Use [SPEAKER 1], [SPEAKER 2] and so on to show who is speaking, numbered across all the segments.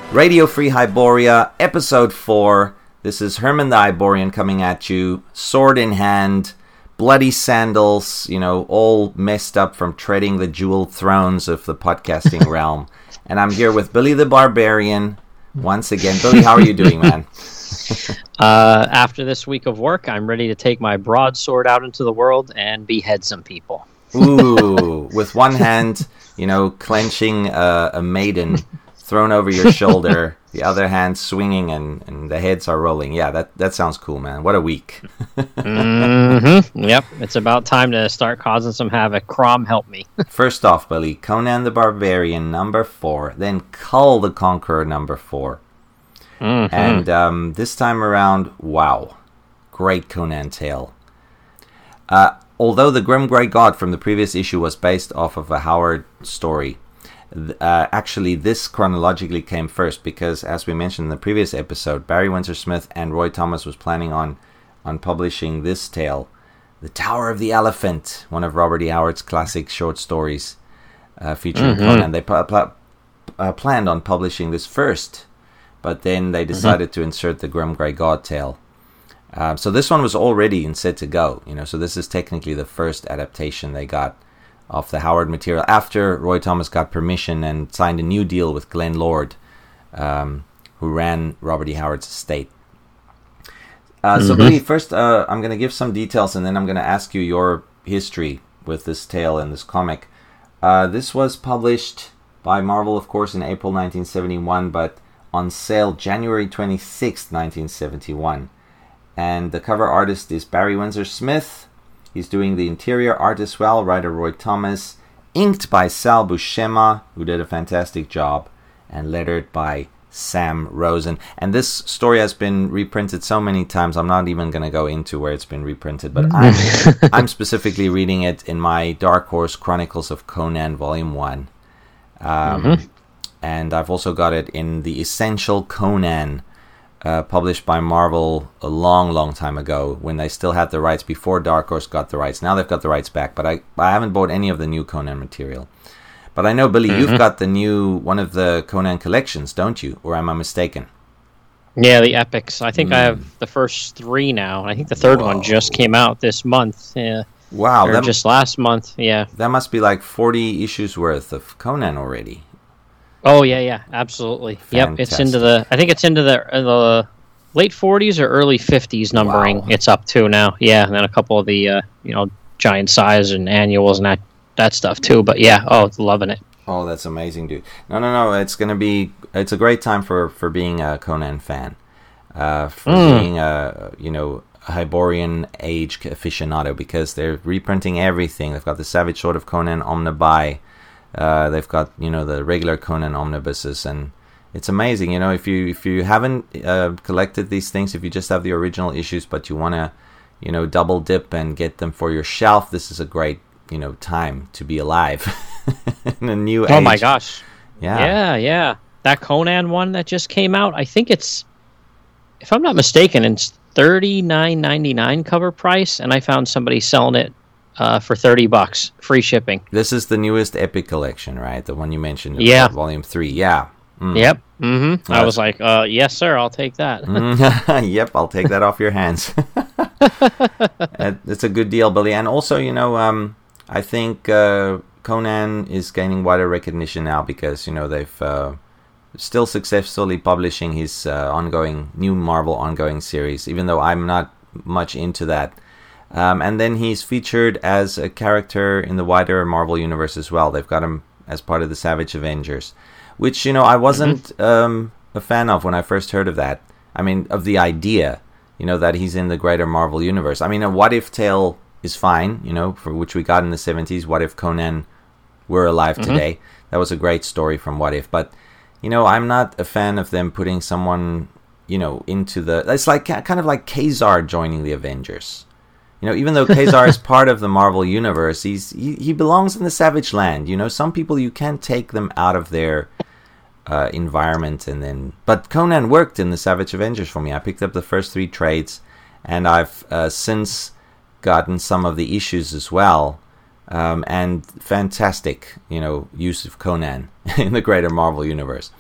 [SPEAKER 1] Radio Free Hyboria, Episode 4. This is Herman the Hyborian coming at you, sword in hand, bloody sandals, all messed up from treading the jeweled thrones of the podcasting realm. And I'm here with Billy the Barbarian once again. Billy, how are you doing, man?
[SPEAKER 2] After this week of work, I'm ready to take my broadsword out into the world and behead some people.
[SPEAKER 1] Ooh, with one hand, clenching a maiden thrown over your shoulder, the other hand swinging, and the heads are rolling. Yeah, that sounds cool, man. What a week.
[SPEAKER 2] Mm-hmm. Yep, it's about time to start causing some havoc. Crom, help me.
[SPEAKER 1] First off, Billy, Conan the Barbarian, number 4. Then Kull the Conqueror, number 4. Mm-hmm. And this time around, wow. Great Conan tale. Although the Grim Grey God from the previous issue was based off of a Howard story, actually this chronologically came first because, as we mentioned in the previous episode, Barry Windsor Smith and Roy Thomas was planning on publishing this tale, The Tower of the Elephant, one of Robert E. Howard's classic short stories featuring Conan. They planned on publishing this first, but then they decided to insert the Grim Grey God tale. So this one was already in set to go, so this is technically the first adaptation they got of the Howard material after Roy Thomas got permission and signed a new deal with Glenn Lord, who ran Robert E. Howard's estate. So Billy, first I'm going to give some details and then I'm going to ask you your history with this tale and this comic. This was published by Marvel, of course, in April 1971, but on sale January 26th, 1971. And the cover artist is Barry Windsor Smith. He's doing the interior art as well, writer Roy Thomas. Inked by Sal Buscema, who did a fantastic job. And lettered by Sam Rosen. And this story has been reprinted so many times, I'm not even going to go into where it's been reprinted. But I'm specifically reading it in my Dark Horse Chronicles of Conan Volume 1. And I've also got it in the Essential Conan, published by Marvel a long time ago when they still had the rights before Dark Horse got the rights. Now they've got the rights back, but I haven't bought any of the new Conan material. But I know, Billy, you've got the new one of the Conan collections, don't you? Or am I mistaken?
[SPEAKER 2] Yeah, the epics. I think I have the first 3 now. I think the third one just came out this month. Yeah.
[SPEAKER 1] Wow.
[SPEAKER 2] Or just last month, yeah.
[SPEAKER 1] That must be like 40 issues worth of Conan already.
[SPEAKER 2] Oh yeah, absolutely.
[SPEAKER 1] Fantastic.
[SPEAKER 2] Yep, it's into the late 40s or early 50s numbering.
[SPEAKER 1] Wow. It's
[SPEAKER 2] up to now. Yeah, and then a couple of the giant size and annuals and that stuff too. But yeah, loving it.
[SPEAKER 1] Oh, that's amazing, dude. No, it's a great time for being a Conan fan. Being a Hyborian age aficionado, because they're reprinting everything. They've got the Savage Sword of Conan Omnibuy. They've got the regular Conan omnibuses, and it's amazing. If you haven't collected these things, if you just have the original issues but you want to double dip and get them for your shelf, this is a great time to be alive in a new age.
[SPEAKER 2] Oh my gosh,
[SPEAKER 1] yeah,
[SPEAKER 2] that Conan one that just came out, I think it's, if I'm not mistaken, it's $39.99 cover price, and I found somebody selling it for $30, free shipping.
[SPEAKER 1] This is the newest Epic collection, right? The one you mentioned.
[SPEAKER 2] Yeah.
[SPEAKER 1] Volume 3. Yeah.
[SPEAKER 2] Yep. Mm-hmm. I was like, yes, sir, I'll take that.
[SPEAKER 1] Yep, I'll take that off your hands. It's a good deal, Billy. And also, I think Conan is gaining wider recognition now because, they've still successfully publishing his new Marvel ongoing series, even though I'm not much into that. And then he's featured as a character in the wider Marvel universe as well. They've got him as part of the Savage Avengers, which, I wasn't a fan of when I first heard of that. I mean, of the idea, that he's in the greater Marvel universe. I mean, a What If tale is fine, for which we got in the 70s. What if Conan were alive today? That was a great story from What If. But, I'm not a fan of them putting someone, into the... It's like kind of like Kazar joining the Avengers. Even though Kazar is part of the Marvel universe, he belongs in the Savage Land. Some people, you can't take them out of their environment, but Conan worked in the Savage Avengers for me. I picked up the first 3 trades, and I've since gotten some of the issues as well. And fantastic, use of Conan in the greater Marvel universe.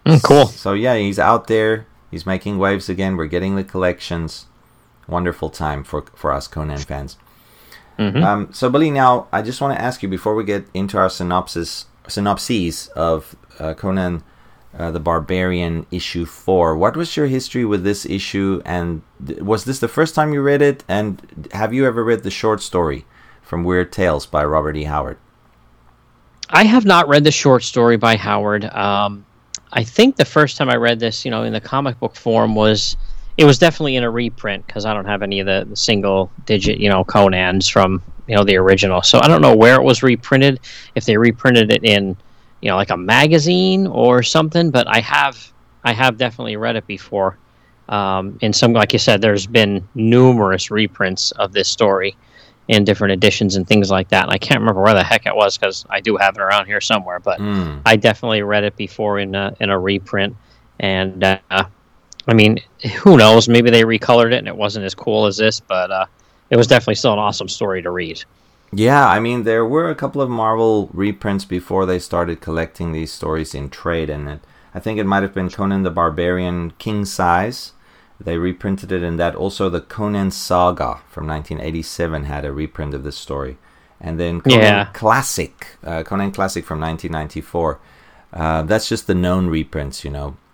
[SPEAKER 2] Cool.
[SPEAKER 1] So yeah, he's out there. He's making waves again. We're getting the collections. Wonderful time for us Conan fans. So Billy, now I just want to ask you before we get into our synopses of Conan the Barbarian issue 4. What was your history with this issue, and was this the first time you read it? And have you ever read the short story from Weird Tales by Robert E. Howard?
[SPEAKER 2] I have not read the short story by Howard. I think the first time I read this, in the comic book form was definitely in a reprint, because I don't have any of the single digit, Conans from, the original. So I don't know where it was reprinted, if they reprinted it in, like a magazine or something, but I have definitely read it before. In some, like you said, there's been numerous reprints of this story in different editions and things like that. And I can't remember where the heck it was, because I do have it around here somewhere, but I definitely read it before in a reprint. And, I mean, who knows? Maybe they recolored it and it wasn't as cool as this, but it was definitely still an awesome story to read.
[SPEAKER 1] Yeah, I mean, there were a couple of Marvel reprints before they started collecting these stories in trade, and I think it might have been Conan the Barbarian King Size. They reprinted it in that. Also, the Conan Saga from 1987 had a reprint of this story. And then Conan Classic from 1994. That's just the known reprints,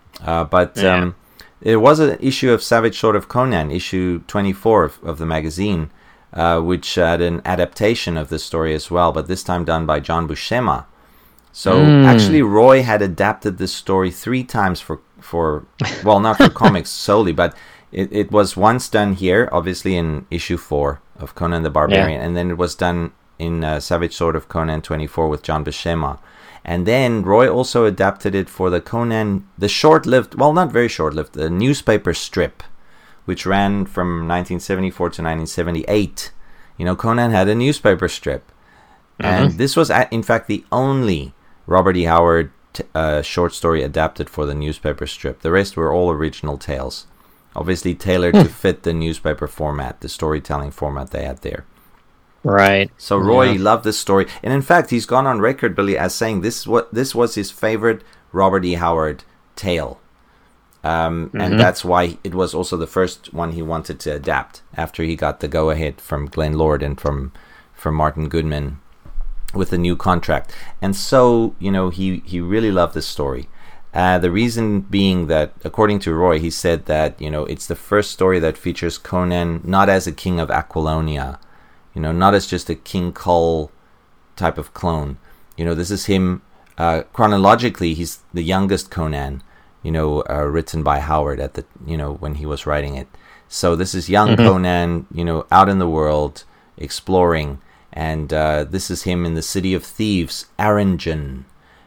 [SPEAKER 1] There was an issue of Savage Sword of Conan, issue 24 of the magazine, which had an adaptation of this story as well, but this time done by John Buscema. So actually, Roy had adapted this story 3 times for well, not for comics solely, but it was once done here, obviously in issue 4 of Conan the Barbarian, and then it was done in Savage Sword of Conan 24 with John Buscema. And then Roy also adapted it for the Conan, the short-lived, well, not very short-lived, the newspaper strip, which ran from 1974 to 1978. Conan had a newspaper strip. And this was, in fact, the only Robert E. Howard short story adapted for the newspaper strip. The rest were all original tales, obviously tailored to fit the newspaper format, the storytelling format they had there.
[SPEAKER 2] Right.
[SPEAKER 1] So Roy loved this story, and in fact, he's gone on record, Billy, as saying this was his favorite Robert E. Howard tale, and that's why it was also the first one he wanted to adapt after he got the go-ahead from Glenn Lord and from Martin Goodman with the new contract. And so, he really loved this story. The reason being that, according to Roy, he said that, it's the first story that features Conan not as a king of Aquilonia, not as just a King Kull type of clone. This is him, chronologically, he's the youngest Conan, written by Howard at the, when he was writing it. So this is young Conan, out in the world, exploring. And this is him in the city of thieves, Aranjan,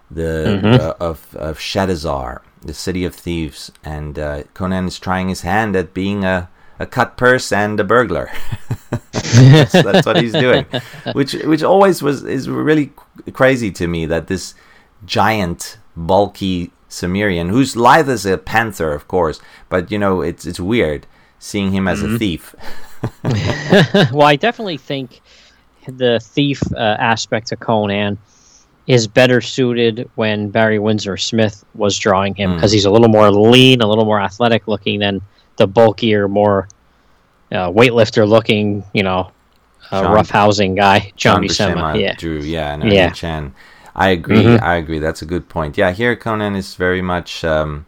[SPEAKER 1] of Shadizar, the city of thieves. And Conan is trying his hand at being a cut purse and a burglar. that's what he's doing, which always is really crazy to me, that this giant, bulky Cimmerian, who's lithe as a panther, of course, but it's weird seeing him as a thief.
[SPEAKER 2] Well, I definitely think the thief aspect of Conan is better suited when Barry Windsor Smith was drawing him, because he's a little more lean, a little more athletic looking than the bulkier, more weightlifter looking, roughhousing guy, John Buscema.
[SPEAKER 1] Drew, and Ernie Chan. I agree. That's a good point. Yeah, here Conan is very much, like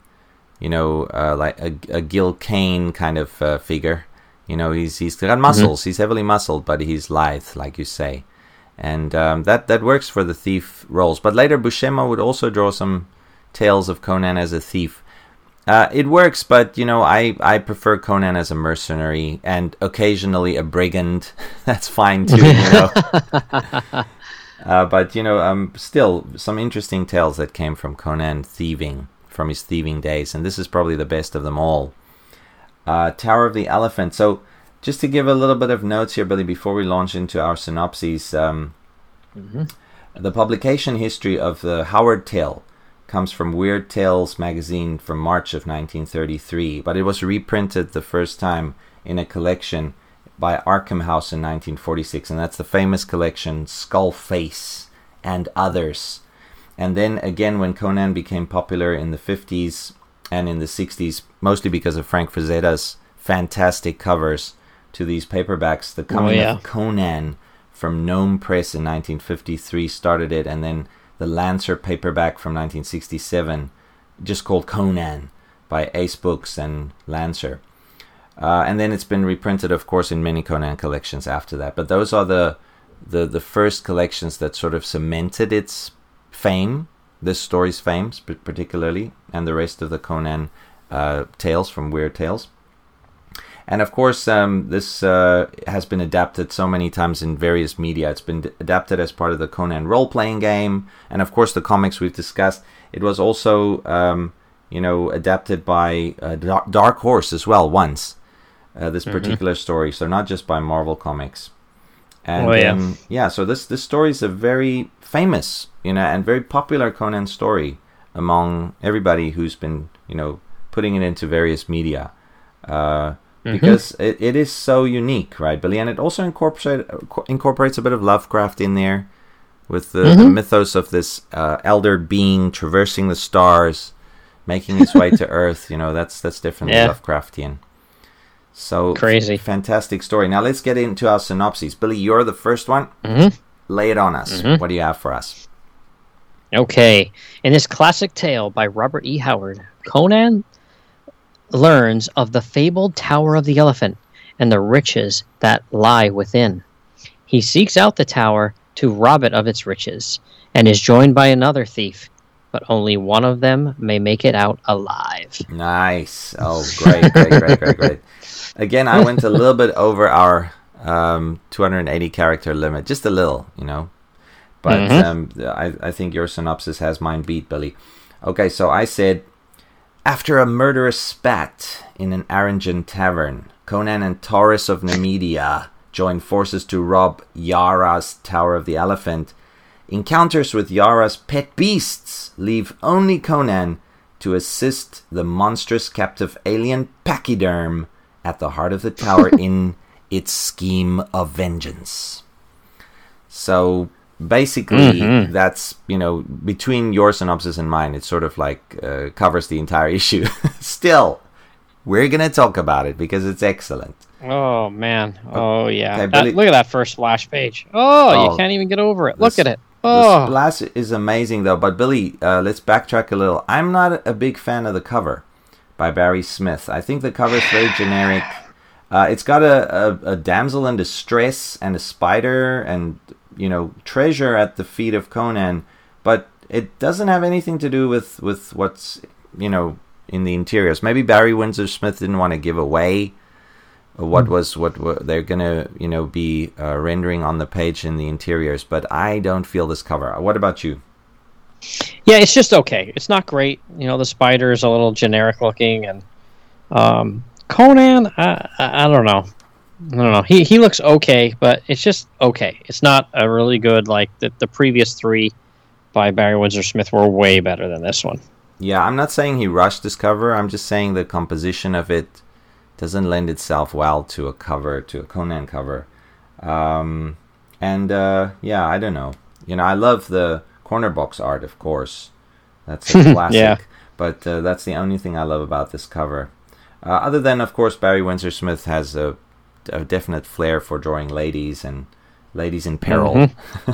[SPEAKER 1] a Gil Kane kind of figure. He's got muscles. He's heavily muscled, but he's lithe, like you say. And that works for the thief roles. But later, Buscema would also draw some tales of Conan as a thief. It works, but, I prefer Conan as a mercenary and occasionally a brigand. That's fine, too, But, still, some interesting tales that came from Conan thieving, from his thieving days. And this is probably the best of them all. Tower of the Elephant. So, just to give a little bit of notes here, Billy, before we launch into our synopses, the publication history of the Howard tale comes from Weird Tales magazine from March of 1933, but it was reprinted the first time in a collection by Arkham House in 1946, and that's the famous collection Skull Face and Others. And then again, when Conan became popular in the 50s and in the 60s, mostly because of Frank Frazetta's fantastic covers to these paperbacks, the coming of Conan from Gnome Press in 1953 started it, and then the Lancer paperback from 1967, just called Conan, by Ace Books and Lancer. And then it's been reprinted, of course, in many Conan collections after that. But those are the first collections that sort of cemented its fame, this story's fame particularly, and the rest of the Conan tales from Weird Tales. And of course, this has been adapted so many times in various media. It's been adapted as part of the Conan role-playing game, and of course the comics we've discussed. It was also, adapted by Dark Horse as well once. This particular story, so not just by Marvel Comics. And so this story is a very famous, and very popular Conan story among everybody who's been, putting it into various media. Because it is so unique, right, Billy? And it also incorporates a bit of Lovecraft in there, with the mythos of this elder being traversing the stars, making his way to Earth. That's definitely Lovecraftian. So
[SPEAKER 2] crazy,
[SPEAKER 1] fantastic story. Now let's get into our synopses. Billy, you're the first one. Lay it on us. What do you have for us?
[SPEAKER 2] Okay. In this classic tale by Robert E. Howard, Conan learns of the fabled Tower of the Elephant and the riches that lie within. He seeks out the tower to rob it of its riches, and is joined by another thief, but only one of them may make it out alive.
[SPEAKER 1] Nice. Oh, great. Again, I went a little bit over our 280 character limit, just a little, But I think your synopsis has mine beat, Billy. Okay, so I said, after a murderous spat in an Aranjan tavern, Conan and Taurus of Nemedia join forces to rob Yara's Tower of the Elephant. Encounters with Yara's pet beasts leave only Conan to assist the monstrous captive alien Pachyderm at the heart of the tower in its scheme of vengeance. So basically, that's, between your synopsis and mine, it sort of like covers the entire issue. Still, we're going to talk about it because it's excellent.
[SPEAKER 2] Oh, man. Oh, yeah. Okay, look at that first splash page. Oh, you can't even get over it. Look at it. Oh.
[SPEAKER 1] The splash is amazing, though. But, Billy, let's backtrack a little. I'm not a big fan of the cover by Barry Smith. I think the cover is very generic. It's got a damsel in distress and a spider and, treasure at the feet of Conan, but it doesn't have anything to do with what's, in the interiors. Maybe Barry Windsor Smith didn't want to give away what they're gonna, be rendering on the page in the interiors, but I don't feel this cover. What about you?
[SPEAKER 2] Yeah, it's just okay. It's not great. The spider is a little generic looking, and Conan, I don't know. I don't know. He looks okay, but it's just okay. It's not a really good, like the previous three by Barry Windsor Smith were way better than this one.
[SPEAKER 1] Yeah, I'm not saying he rushed this cover. I'm just saying the composition of it doesn't lend itself well to a Conan cover. I don't know. I love the corner box art, of course. That's a classic. But that's the only thing I love about this cover. Other than, of course, Barry Windsor Smith has a definite flair for drawing ladies and ladies in peril.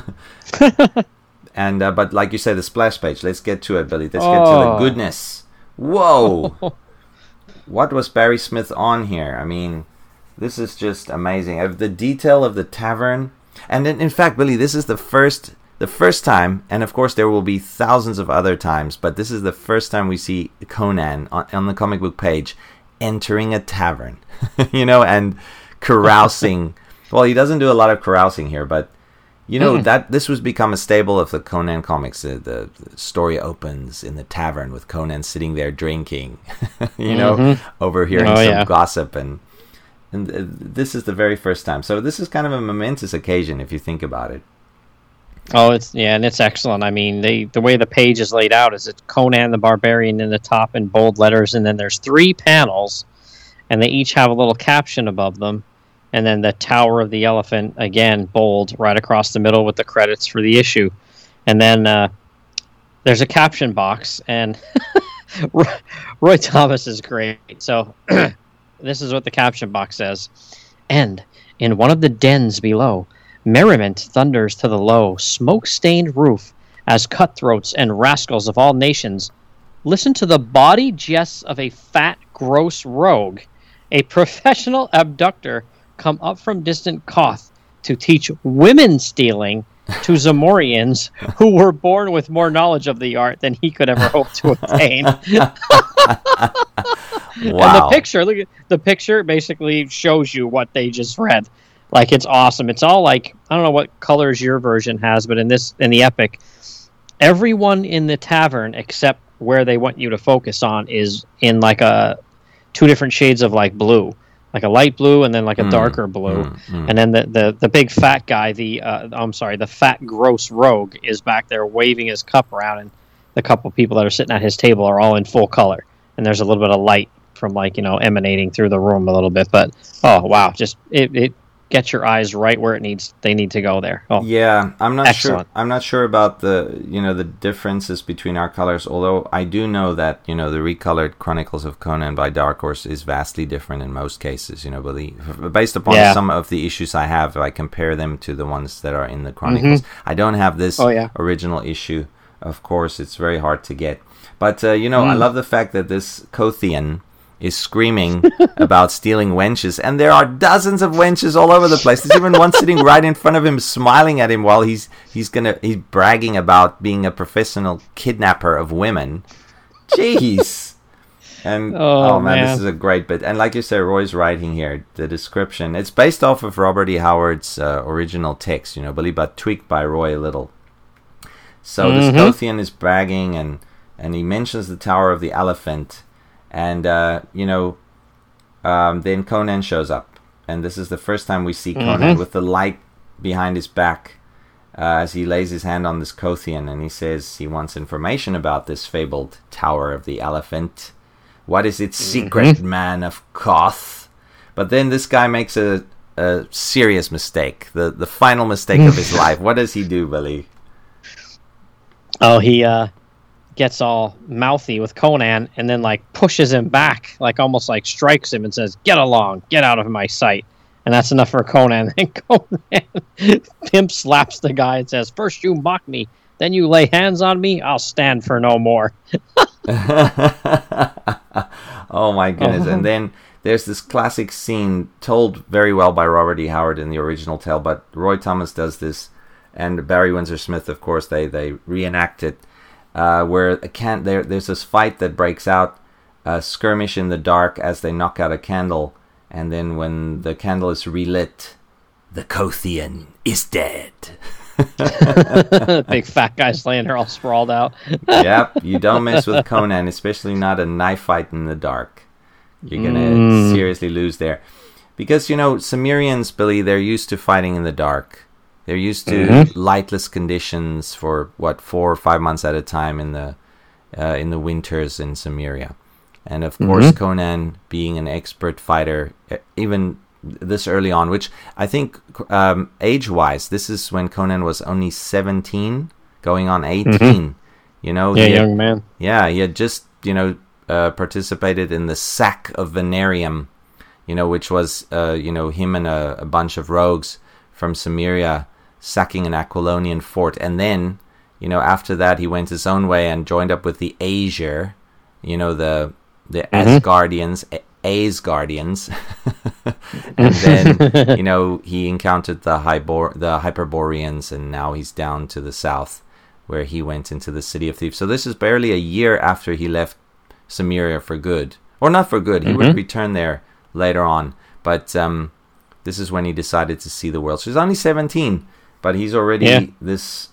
[SPEAKER 1] And but like you said, the splash page. Let's get to it, Billy. Let's get to the goodness. Whoa! What was Barry Smith on here? I mean, this is just amazing. The detail of the tavern, and in fact, Billy, this is the first time, and of course there will be thousands of other times, but this is the first time we see Conan on the comic book page entering a tavern, and carousing. Well, he doesn't do a lot of carousing here, but that this was become a staple of the Conan comics. The story opens in the tavern with Conan sitting there drinking, overhearing some gossip, and this is the very first time. So this is kind of a momentous occasion if you think about it.
[SPEAKER 2] Oh, and it's excellent. I mean, the way the page is laid out is it's Conan the Barbarian in the top in bold letters, and then there's 3 panels, and they each have a little caption above them, and then the Tower of the Elephant, again, bold, right across the middle with the credits for the issue. And then there's a caption box, and Roy Thomas is great. So this is what the caption box says. And in one of the dens below, merriment thunders to the low, smoke-stained roof, as cutthroats and rascals of all nations listen to the bawdy jests of a fat, gross rogue, a professional abductor come up from distant Koth to teach women stealing to Zamorians who were born with more knowledge of the art than he could ever hope to obtain.
[SPEAKER 1] Wow.
[SPEAKER 2] And the picture, look at the picture, basically shows you what they just read. Like, it's awesome. It's all like, I don't know what colors your version has, but in the Epic, everyone in the tavern except where they want you to focus on is in like two different shades of like blue, like a light blue and then like a darker blue. And then the big fat guy, the fat gross rogue is back there waving his cup around, and the couple people that are sitting at his table are all in full color, and there's a little bit of light from like, emanating through the room a little bit. But oh wow, just it gets your eyes right where they need to go there. Oh,
[SPEAKER 1] yeah, I'm not
[SPEAKER 2] excellent.
[SPEAKER 1] sure. I'm not sure about the the differences between our colors. Although I do know that the recolored Chronicles of Conan by Dark Horse is vastly different in most cases. Based upon some of the issues I have, I compare them to the ones that are in the Chronicles. I don't have this original issue. Of course, it's very hard to get. But I love the fact that this Kothian is screaming about stealing wenches, and there are dozens of wenches all over the place. There's even one sitting right in front of him, smiling at him while he's bragging about being a professional kidnapper of women. Jeez. And oh man, this is a great bit. And like you said, Roy's writing here, the description, it's based off of Robert E. Howard's original text, but tweaked by Roy a little. So this Kothian is bragging, and he mentions the Tower of the Elephant. And, then Conan shows up. And this is the first time we see Conan with the light behind his back as he lays his hand on this Kothian. And he says he wants information about this fabled Tower of the Elephant. What is its secret, man of Koth? But then this guy makes a serious mistake. The final mistake of his life. What does he do, Billy?
[SPEAKER 2] Oh, he gets all mouthy with Conan and then like pushes him back, like almost like strikes him and says, "Get along, get out of my sight." And that's enough for Conan. And Conan pimp slaps the guy and says, "First you mock me, then you lay hands on me, I'll stand for no more."
[SPEAKER 1] Oh my goodness. And then there's this classic scene told very well by Robert E. Howard in the original tale, but Roy Thomas does this, and Barry Windsor Smith, of course, they reenact it. Where there's this fight that breaks out, a skirmish in the dark as they knock out a candle, and then when the candle is relit, the Kothian is dead.
[SPEAKER 2] Big fat guy's laying there all sprawled out.
[SPEAKER 1] Yep, you don't mess with Conan, especially not a knife fight in the dark. You're gonna seriously lose there. Because, Cimmerians, Billy, they're used to fighting in the dark. They're used to lightless conditions for 4 or 5 months at a time in the winters in Cimmeria, and of course Conan, being an expert fighter, even this early on, which I think age-wise, this is when Conan was only 17, going on 18.
[SPEAKER 2] Young man.
[SPEAKER 1] Yeah, he had just participated in the sack of Venarium, which was him and a bunch of rogues from Cimmeria sacking an Aquilonian fort, and then after that he went his own way and joined up with the Aesir, the Asgardians, Asgardians, and then he encountered the Hyperboreans, and now he's down to the south where he went into the City of Thieves. So this is barely a year after he left Cimmeria for good, or not for good. He would return there later on, but this is when he decided to see the world. So he's only 17, but he's already this,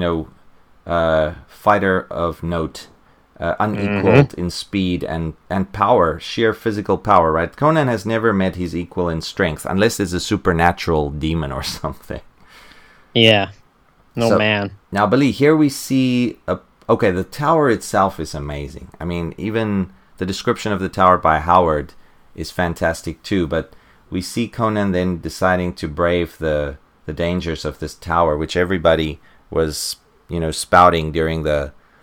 [SPEAKER 1] fighter of note, unequaled in speed and power, sheer physical power, right? Conan has never met his equal in strength, unless it's a supernatural demon or something.
[SPEAKER 2] Yeah. Man.
[SPEAKER 1] Now, Billy, here we see the tower itself is amazing. I mean, even the description of the tower by Howard is fantastic too, but we see Conan then deciding to brave the dangers of this tower, which everybody was, spouting during the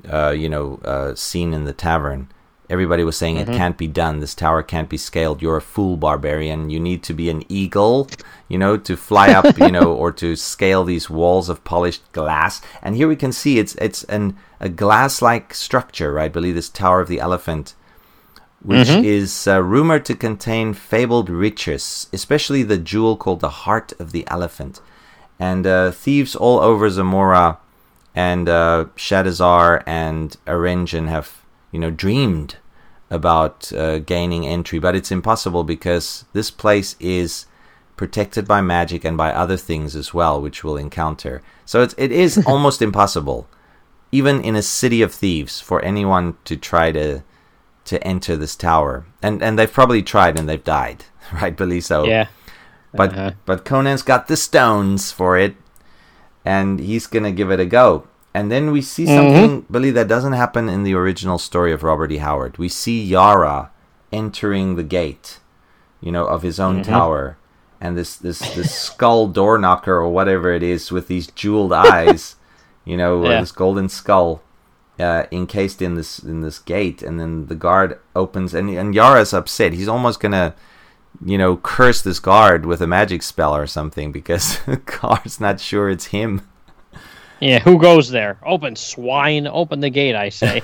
[SPEAKER 1] scene in the tavern, everybody was saying it can't be done. This tower can't be scaled. You're a fool, barbarian. You need to be an eagle, to fly up, or to scale these walls of polished glass. And here we can see it's a glass-like structure, right? I believe this Tower of the Elephant, which is rumored to contain fabled riches, especially the jewel called the Heart of the Elephant. And thieves all over Zamora and Shadizar and Arenjan have, dreamed about gaining entry, but it's impossible because this place is protected by magic and by other things as well, which we'll encounter. So it is almost impossible, even in a city of thieves, for anyone to try to enter this tower. And they've probably tried and they've died, right, Billy? So
[SPEAKER 2] yeah.
[SPEAKER 1] But Conan's got the stones for it, and he's gonna give it a go. And then we see something, Billy, that doesn't happen in the original story of Robert E. Howard. We see Yara entering the gate, of his own tower, and this skull door knocker or whatever it is with these jeweled eyes, this golden skull encased in this gate, and then the guard opens, and Yara's upset. He's almost gonna, curse this guard with a magic spell or something because the guard's not sure it's him.
[SPEAKER 2] Yeah, who goes there? Open, swine. Open the gate, I say.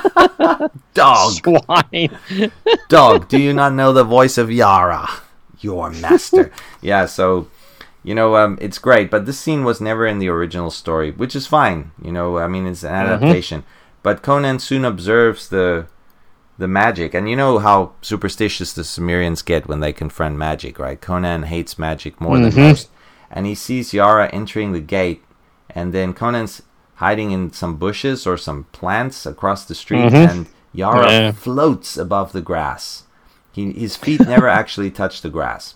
[SPEAKER 1] Dog.
[SPEAKER 2] Swine.
[SPEAKER 1] Dog, do you not know the voice of Yara, your master? Yeah, so, it's great. But this scene was never in the original story, which is fine. It's an adaptation. But Conan soon observes the magic. And you know how superstitious the Cimmerians get when they confront magic, right? Conan hates magic more than most. And he sees Yara entering the gate. And then Conan's hiding in some bushes or some plants across the street, and Yara floats above the grass. His feet never actually touch the grass.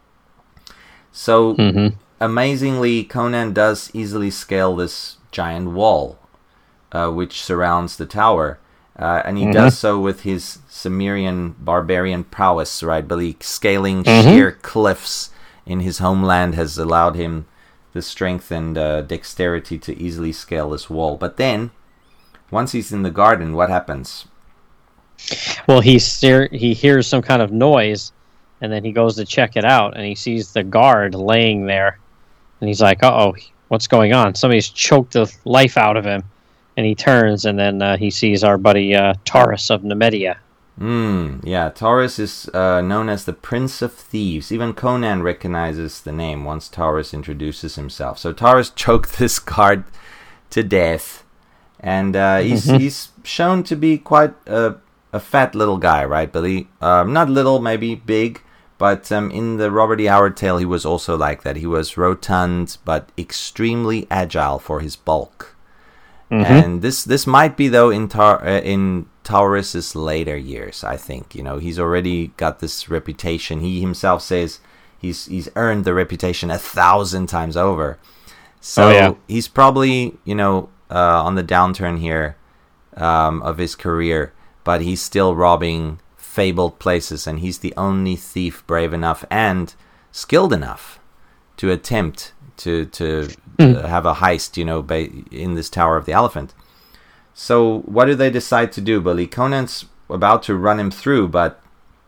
[SPEAKER 1] So, amazingly, Conan does easily scale this giant wall, which surrounds the tower. And he does so with his Cimmerian barbarian prowess, right? But scaling sheer cliffs in his homeland has allowed him the strength and dexterity to easily scale this wall. But then, once he's in the garden, what happens?
[SPEAKER 2] Well, he hears some kind of noise, and then he goes to check it out, and he sees the guard laying there. And he's like, uh-oh, what's going on? Somebody's choked the life out of him. And he turns, and then he sees our buddy Taurus of Nemedia.
[SPEAKER 1] Yeah, Taurus is known as the Prince of Thieves. Even Conan recognizes the name once Taurus introduces himself. So Taurus choked this guard to death, and he's shown to be quite a fat little guy, right, Billy? Not little, maybe big, but in the Robert E. Howard tale, he was also like that. He was rotund, but extremely agile for his bulk. And this might be, though, in Taurus's later years, I think. He's already got this reputation. He himself says he's earned the reputation 1,000 times over. So he's probably, on the downturn here of his career, but he's still robbing fabled places, and he's the only thief brave enough and skilled enough to attempt to have a heist, in this Tower of the Elephant. So what do they decide to do, Billy? Conan's about to run him through, but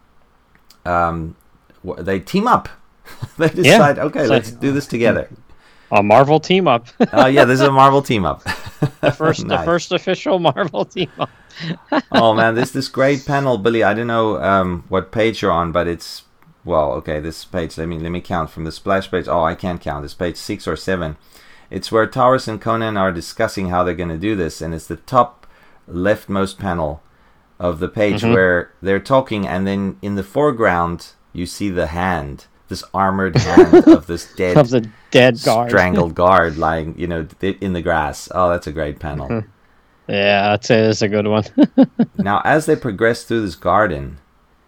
[SPEAKER 1] they team up. They decide, okay, let's do this together.
[SPEAKER 2] A Marvel team up.
[SPEAKER 1] Yeah, this is a Marvel team up.
[SPEAKER 2] The first official Marvel team up.
[SPEAKER 1] Oh man, this great panel, Billy. I don't know what page you're on, but it's this page. Let me count from the splash page. Oh, I can't count. It's page 6 or 7. It's where Taurus and Conan are discussing how they're going to do this, and it's the top leftmost panel of the page where they're talking, and then in the foreground you see the hand, this armored hand of this
[SPEAKER 2] dead guard,
[SPEAKER 1] strangled guard lying, in the grass. Oh, that's a great panel.
[SPEAKER 2] Yeah, I'd say it's a good one.
[SPEAKER 1] Now, as they progress through this garden,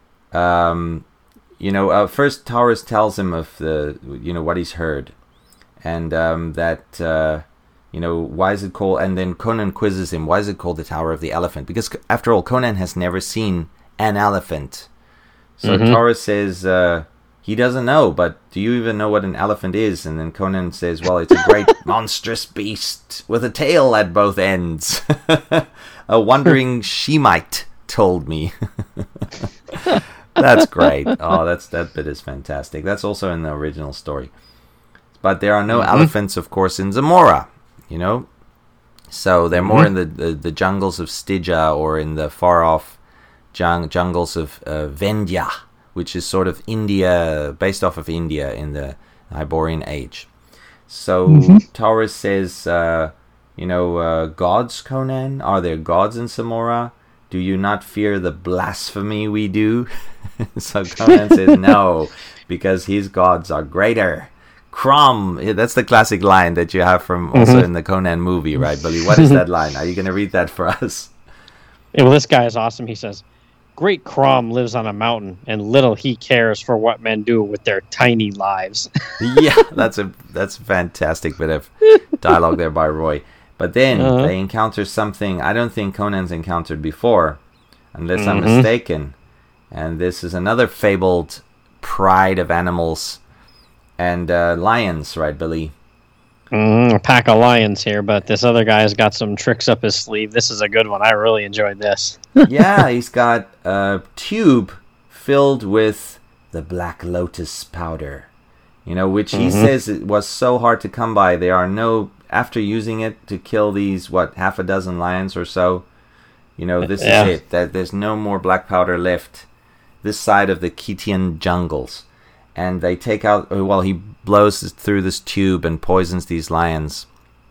[SPEAKER 1] first Taurus tells him of what he's heard, and that why is it called? And then Conan quizzes him, why is it called the Tower of the Elephant? Because after all, Conan has never seen an elephant. So Taurus says he doesn't know, but do you even know what an elephant is? And then Conan says, well, it's a great monstrous beast with a tail at both ends. A wandering Shemite told me. That's great. Oh, that bit is fantastic. That's also in the original story. But there are no elephants, of course, in Zamora, you know. So they're more in the jungles of Stygia or in the far-off jungles of Vendya, which is sort of India, based off of India in the Hyborian Age. So Taurus says, gods, Conan? Are there gods in Zamora? Do you not fear the blasphemy we do? So Conan says, no, because his gods are greater. Crom, that's the classic line that you have from also in the Conan movie, right, Billy? What is that line? Are you going to read that for us?
[SPEAKER 2] Yeah, well, this guy is awesome. He says, Great Crom lives on a mountain, and little he cares for what men do with their tiny lives.
[SPEAKER 1] Yeah, that's a fantastic bit of dialogue there by Roy. But then they encounter something I don't think Conan's encountered before, unless I'm mistaken. And this is another fabled pride of animals and lions, right, Billy?
[SPEAKER 2] A pack of lions here, but this other guy's got some tricks up his sleeve. This is a good one. I really enjoyed this.
[SPEAKER 1] Yeah, he's got a tube filled with the Black Lotus powder, which he says it was so hard to come by. There are no, after using it to kill these, half a dozen lions or so, this is it. That there's no more black powder left this side of the Kitian jungles. And they take out, he blows through this tube and poisons these lions.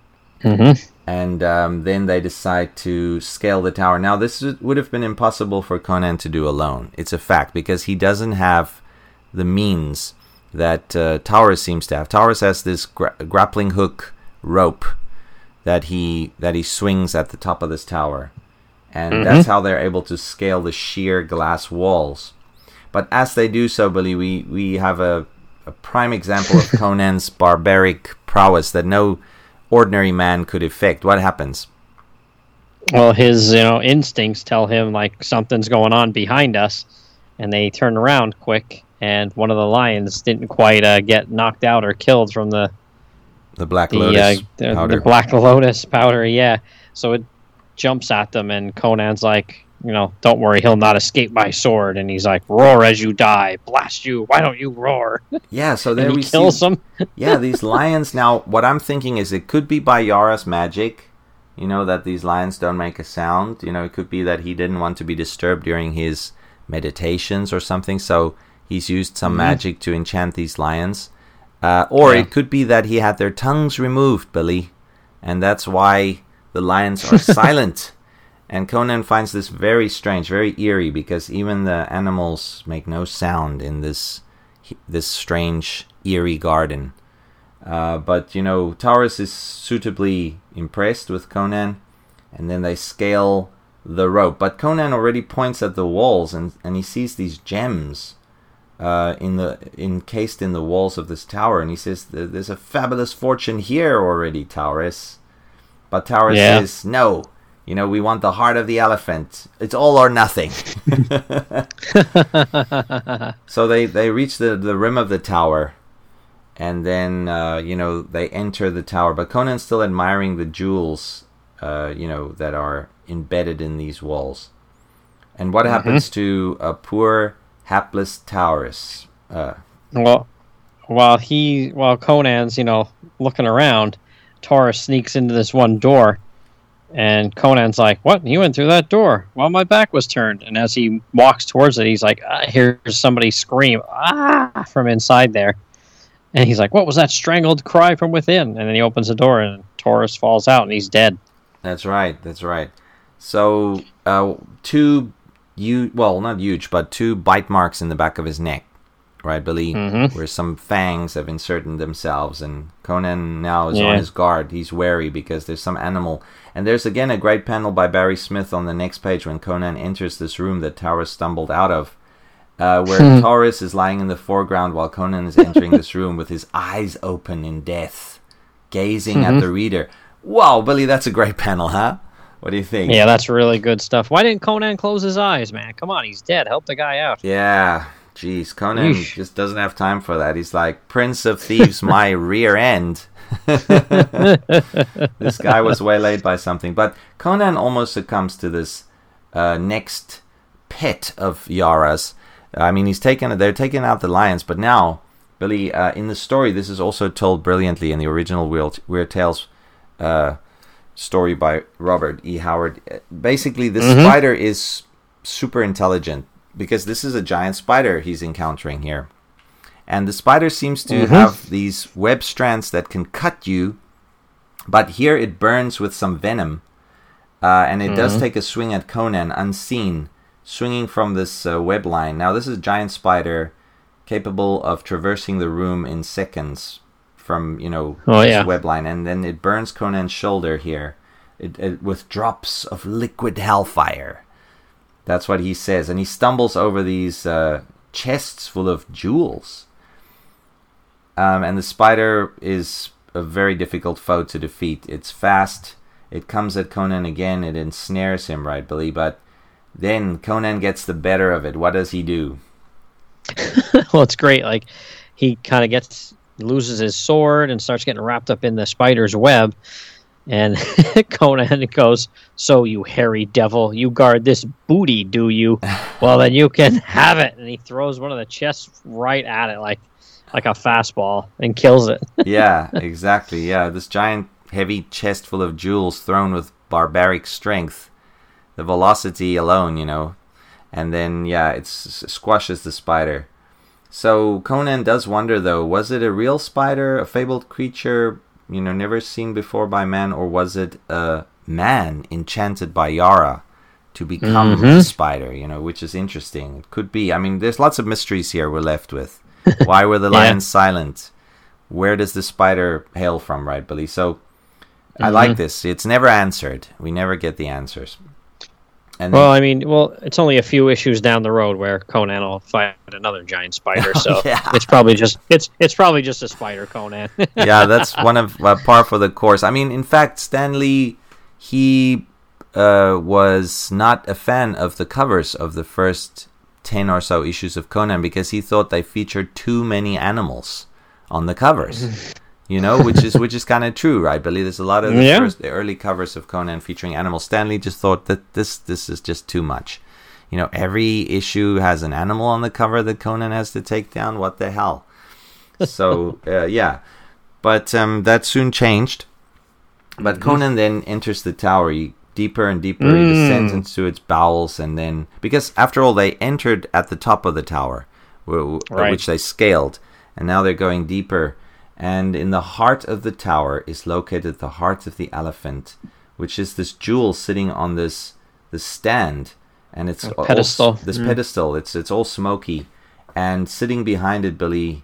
[SPEAKER 1] And then they decide to scale the tower. Now, this would have been impossible for Conan to do alone. It's a fact, because he doesn't have the means that Taurus seems to have. Taurus has this grappling hook rope that he swings at the top of this tower. And that's how they're able to scale the sheer glass walls. But as they do so, Billy, we have a prime example of Conan's barbaric prowess that no ordinary man could effect. What happens?
[SPEAKER 2] Well, his instincts tell him like something's going on behind us, and they turn around quick. And one of the lions didn't quite get knocked out or killed from the
[SPEAKER 1] Black Lotus powder.
[SPEAKER 2] The Black Lotus powder, yeah. So it jumps at them, and Conan's like, don't worry, he'll not escape my sword. And he's like, roar as you die, blast you, why don't you roar?
[SPEAKER 1] Yeah, so there we
[SPEAKER 2] kills them.
[SPEAKER 1] Yeah, these lions. Now, what I'm thinking is it could be by Yara's magic, that these lions don't make a sound. It could be that he didn't want to be disturbed during his meditations or something, so he's used some magic to enchant these lions. Or it could be that he had their tongues removed, Billy, and that's why the lions are silent. And Conan finds this very strange, very eerie, because even the animals make no sound in this strange, eerie garden. But Taurus is suitably impressed with Conan, and then they scale the rope. But Conan already points at the walls, and he sees these gems encased in the walls of this tower, and he says, "There's a fabulous fortune here already, Taurus." But Taurus says, "No. We want the heart of the elephant. It's all or nothing." So they reach the rim of the tower, and then they enter the tower. But Conan's still admiring the jewels, that are embedded in these walls. And what happens to a poor, hapless Taurus?
[SPEAKER 2] Well, while Conan's looking around, Taurus sneaks into this one door. And Conan's like, what? You went through that door while my back was turned. And as he walks towards it, he's like, here's somebody scream, from inside there. And he's like, what was that strangled cry from within? And then he opens the door, and Taurus falls out, and he's dead. That's
[SPEAKER 1] right. So, not huge, but 2 bite marks in the back of his neck. Right, Billy? Where some fangs have inserted themselves, and Conan now is on his guard. He's wary because there's some animal. And there's again a great panel by Barry Smith on the next page when Conan enters this room that Taurus stumbled out of, where Taurus is lying in the foreground while Conan is entering this room with his eyes open in death, gazing at the reader. Wow, Billy, that's a great panel, huh? What do you think?
[SPEAKER 2] Yeah, that's really good stuff. Why didn't Conan close his eyes, man? Come on, he's dead. Help the guy out.
[SPEAKER 1] Yeah. Jeez, Conan
[SPEAKER 2] Yeesh.
[SPEAKER 1] just doesn't have time for that. He's like, Prince of Thieves, my rear end. This guy was waylaid by something. But Conan almost succumbs to this next pet of Yara's. I mean, they're taking out the lions, but now, Billy, in the story, this is also told brilliantly in the original Weird Tales story by Robert E. Howard. Basically, the spider is super intelligent because this is a giant spider he's encountering here. And the spider seems to have these web strands that can cut you, but here it burns with some venom. And it does take a swing at Conan unseen, swinging from this web line. Now, this is a giant spider capable of traversing the room in seconds from, this web line. And then it burns Conan's shoulder here with drops of liquid hellfire. That's what he says. And he stumbles over these chests full of jewels. And the spider is a very difficult foe to defeat. It's fast. It comes at Conan again. It ensnares him, right, Billy? But then Conan gets the better of it. What does he do?
[SPEAKER 2] Well, it's great. Like, he kind of loses his sword and starts getting wrapped up in the spider's web. And Conan goes, "So, you hairy devil, you guard this booty, do you? Well, then you can have it." And he throws one of the chests right at it, like a fastball, and kills it.
[SPEAKER 1] Yeah, exactly. Yeah, this giant, heavy chest full of jewels thrown with barbaric strength. The velocity alone, And then, it squashes the spider. So Conan does wonder, though, was it a real spider, a fabled creature, never seen before by man, or was it a man enchanted by Yara to become a spider, which is interesting. It could be. I mean, there's lots of mysteries here we're left with. Why were the lions silent? Where does the spider hail from, right, Billy? So I like this. It's never answered. We never get the answers. And
[SPEAKER 2] it's only a few issues down the road where Conan will fight another giant spider. So it's probably just a spider, Conan.
[SPEAKER 1] Yeah, that's one of par for the course. I mean, in fact, Stan Lee, he was not a fan of the covers of the first 10 or so issues of Conan because he thought they featured too many animals on the covers. Which is kind of true, right, Billy? There's a lot of the early covers of Conan featuring animals. Stan Lee just thought that this is just too much. Every issue has an animal on the cover that Conan has to take down. What the hell? So, But that soon changed. But Conan then enters the tower. Deeper and deeper, he descends into its bowels, and then... Because, after all, they entered at the top of the tower, which they scaled, and now they're going deeper. And in the heart of the tower is located the heart of the elephant, which is this jewel sitting on this stand, and it's
[SPEAKER 2] pedestal.
[SPEAKER 1] Pedestal. It's all smoky, and sitting behind it, Billy,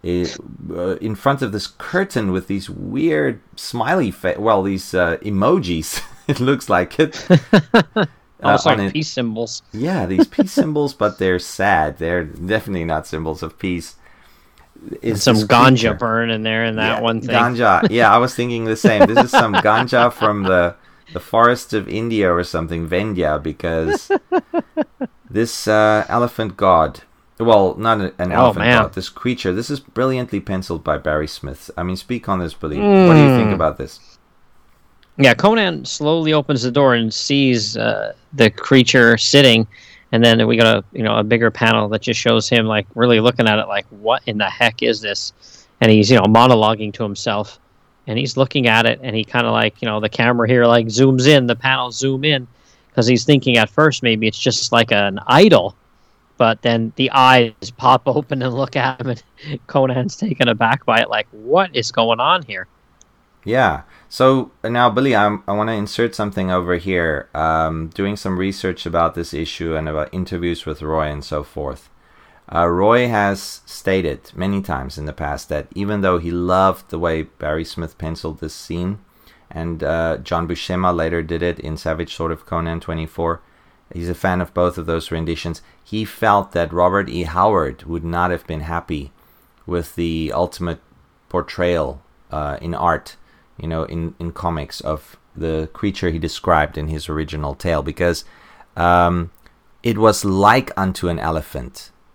[SPEAKER 1] in front of this curtain with these weird smiley these emojis. It looks like it.
[SPEAKER 2] Almost like peace symbols.
[SPEAKER 1] Yeah, these peace symbols, but they're sad. They're definitely not symbols of peace.
[SPEAKER 2] It's some ganja burn in there in that one thing.
[SPEAKER 1] Ganja. Yeah, I was thinking the same. This is some ganja from the forests of India or something, Vendya, because this elephant god, well, not an elephant god, this creature, this is brilliantly penciled by Barry Smith. I mean, speak on this, Billy. What do you think about this?
[SPEAKER 2] Yeah, Conan slowly opens the door and sees the creature sitting. And then we got a bigger panel that just shows him like really looking at it like, what in the heck is this? And he's, monologuing to himself, and he's looking at it, and he kind of like, the camera here like zooms in, the panels zoom in, because he's thinking at first maybe it's just like an idol, but then the eyes pop open and look at him, and Conan's taken aback by it, like, what is going on here?
[SPEAKER 1] Yeah. So now, Billy, I want to insert something over here. Doing some research about this issue and about interviews with Roy and so forth. Roy has stated many times in the past that even though he loved the way Barry Smith penciled this scene, and John Buscema later did it in Savage Sword of Conan 24, he's a fan of both of those renditions. He felt that Robert E. Howard would not have been happy with the ultimate portrayal in art, in comics of the creature he described in his original tale, because it was like unto an elephant.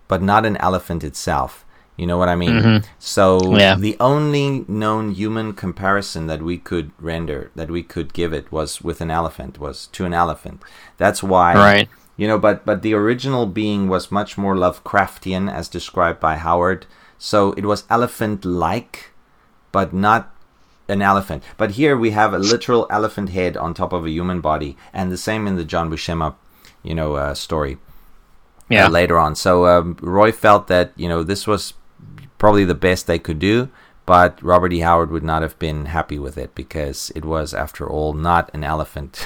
[SPEAKER 1] but not an elephant itself. You know what I mean? So the only known human comparison that we could render, that we could give it, was with an elephant, was to an elephant. That's why,
[SPEAKER 2] right.
[SPEAKER 1] But the original being was much more Lovecraftian, as described by Howard. So it was elephant-like, but not an elephant. But here we have a literal elephant head on top of a human body, and the same in the John Buscema, story. Later on. So Roy felt that this was probably the best they could do, but Robert E. Howard would not have been happy with it because it was, after all, not an elephant.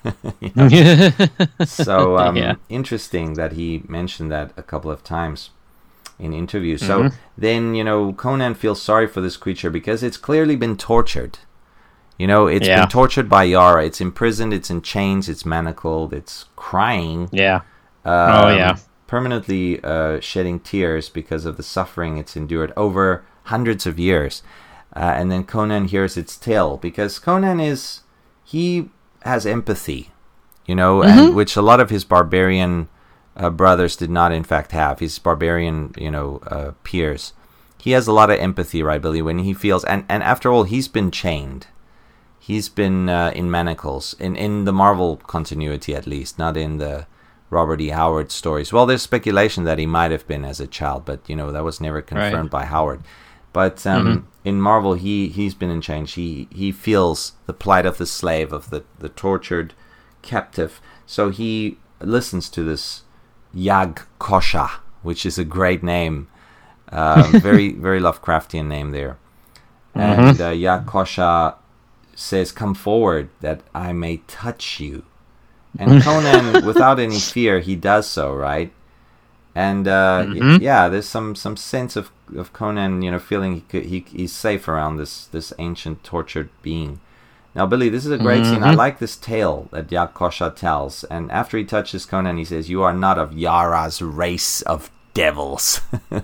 [SPEAKER 1] So interesting that he mentioned that a couple of times in interviews. So then, Conan feels sorry for this creature because it's clearly been tortured. It's been tortured by Yara. It's imprisoned, it's in chains, it's manacled, it's crying. Permanently shedding tears because of the suffering it's endured over hundreds of years. And then Conan hears its tale, because Conan he has empathy, and which a lot of his barbarian brothers did not in fact have. His barbarian, peers. He has a lot of empathy, right, Billy, when he feels, and after all, he's been chained. He's been in manacles, in the Marvel continuity at least, not in the Robert E. Howard stories. Well, there's speculation that he might have been as a child, but that was never confirmed by Howard. But in Marvel, he's been in chains. He feels the plight of the slave, of the tortured captive. So he listens to this Yag Kosha, which is a great name, very very Lovecraftian name there. And Yag Kosha says, "Come forward, that I may touch you." And Conan, without any fear, he does so, right? And there's some sense of Conan, feeling he's safe around this ancient tortured being. Now, Billy, this is a great scene. I like this tale that Yag Kosha tells. And after he touches Conan, he says, "You are not of Yara's race of devils."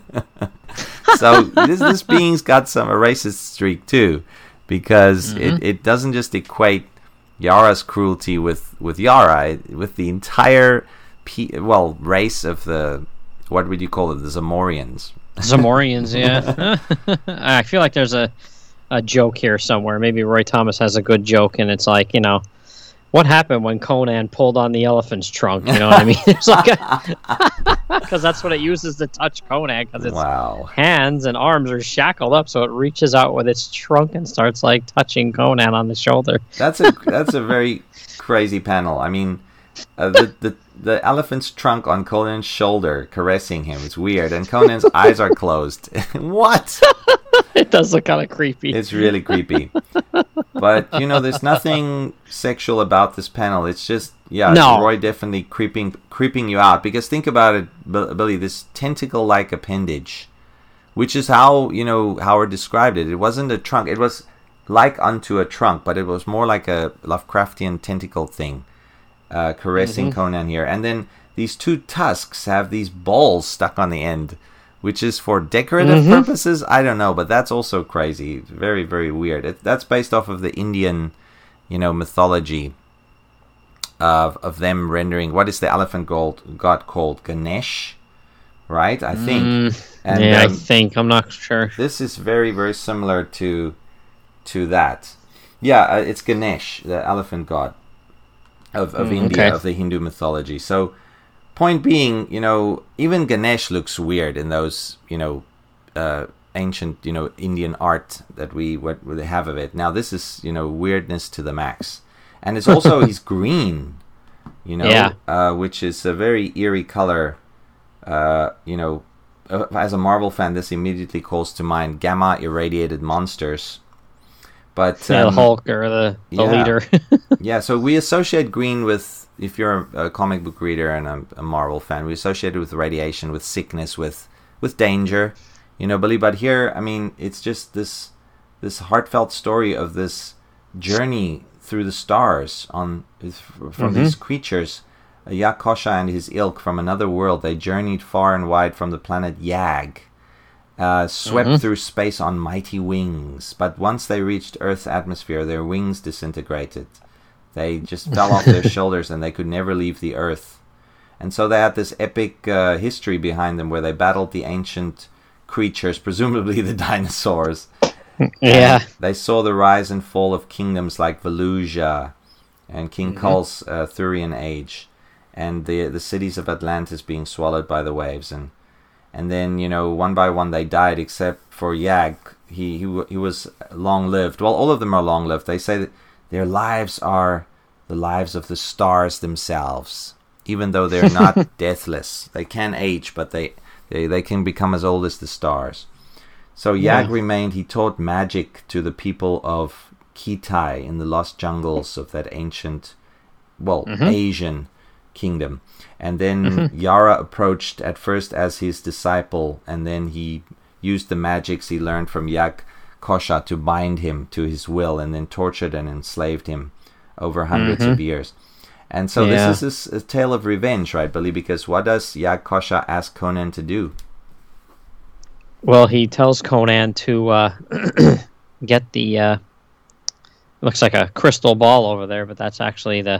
[SPEAKER 1] So this being's got a racist streak too, because it doesn't just equate Yara's cruelty with Yara, with the entire race of the, what would you call it, the Zamorians.
[SPEAKER 2] Zamorians, yeah. I feel like there's a joke here somewhere. Maybe Roy Thomas has a good joke, and it's like, what happened when Conan pulled on the elephant's trunk? You know what I mean? It's like, because that's what it uses to touch Conan, because its hands and arms are shackled up, so it reaches out with its trunk and starts like touching Conan on the shoulder.
[SPEAKER 1] That's a very crazy panel. I mean, the elephant's trunk on Conan's shoulder caressing him. It's weird, and Conan's eyes are closed. What?
[SPEAKER 2] It does look kind of creepy.
[SPEAKER 1] It's really creepy. But, there's nothing sexual about this panel. It's just, Roy definitely creeping you out. Because think about it, Billy, this tentacle-like appendage, which is how, Howard described it. It wasn't a trunk. It was like unto a trunk, but it was more like a Lovecraftian tentacle thing, caressing Conan here. And then these two tusks have these balls stuck on the end, which is for decorative purposes. I don't know, but that's also crazy. Very, very weird. That's based off of the Indian, mythology of them rendering, what is the elephant god called? Ganesh, right? I think. And,
[SPEAKER 2] I think. I'm not sure.
[SPEAKER 1] This is very, very similar to that. Yeah, it's Ganesh, the elephant god of India, of the Hindu mythology. So, point being, even Ganesh looks weird in those, ancient, Indian art that we have of it. Now, this is, weirdness to the max. And it's also, he's green, which is a very eerie color. As a Marvel fan, this immediately calls to mind gamma irradiated monsters. But
[SPEAKER 2] the Hulk or the leader.
[SPEAKER 1] Yeah, so we associate green with, if you're a comic book reader and a Marvel fan, we associate it with radiation, with sickness, with danger, Billy. But here, I mean, it's just this heartfelt story of this journey through the stars from these creatures. Yag Kosha and his ilk from another world, they journeyed far and wide from the planet Yag, swept through space on mighty wings. But once they reached Earth's atmosphere, their wings disintegrated. They just fell off their shoulders, and they could never leave the Earth. And so they had this epic history behind them where they battled the ancient creatures, presumably the dinosaurs.
[SPEAKER 2] Yeah.
[SPEAKER 1] And they saw the rise and fall of kingdoms like Valusia and King Kull's Thurian age, and the cities of Atlantis being swallowed by the waves. And then, one by one they died, except for Yag. He was long-lived. Well, all of them are long-lived. They say that their lives are the lives of the stars themselves, even though they're not deathless. They can age, but they can become as old as the stars. So Yag remained. He taught magic to the people of Kitai in the lost jungles of that ancient, Asian kingdom. And then Yara approached at first as his disciple, and then he used the magics he learned from Yag Kosha to bind him to his will, and then tortured and enslaved him over hundreds of years. And so this is a tale of revenge, right, Billy? Because what does Yag Kosha ask Conan to do?
[SPEAKER 2] Well, he tells Conan to get the looks like a crystal ball over there, but that's actually the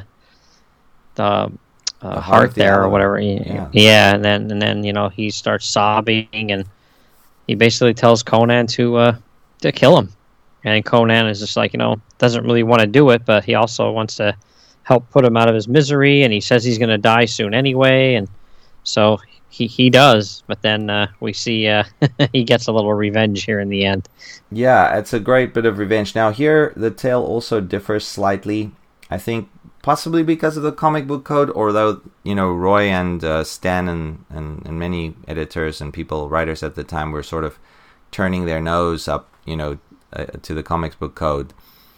[SPEAKER 2] heart there or whatever. Yeah, and then he starts sobbing, and he basically tells Conan to kill him. And Conan is just like, doesn't really want to do it, but he also wants to help put him out of his misery, and he says he's going to die soon anyway, and so he does. But then we see he gets a little revenge here in the end.
[SPEAKER 1] Yeah, it's a great bit of revenge. Now here, the tale also differs slightly, I think, possibly because of the comic book code, or though, Roy and Stan and many editors and writers at the time were sort of turning their nose up, to the comic book code,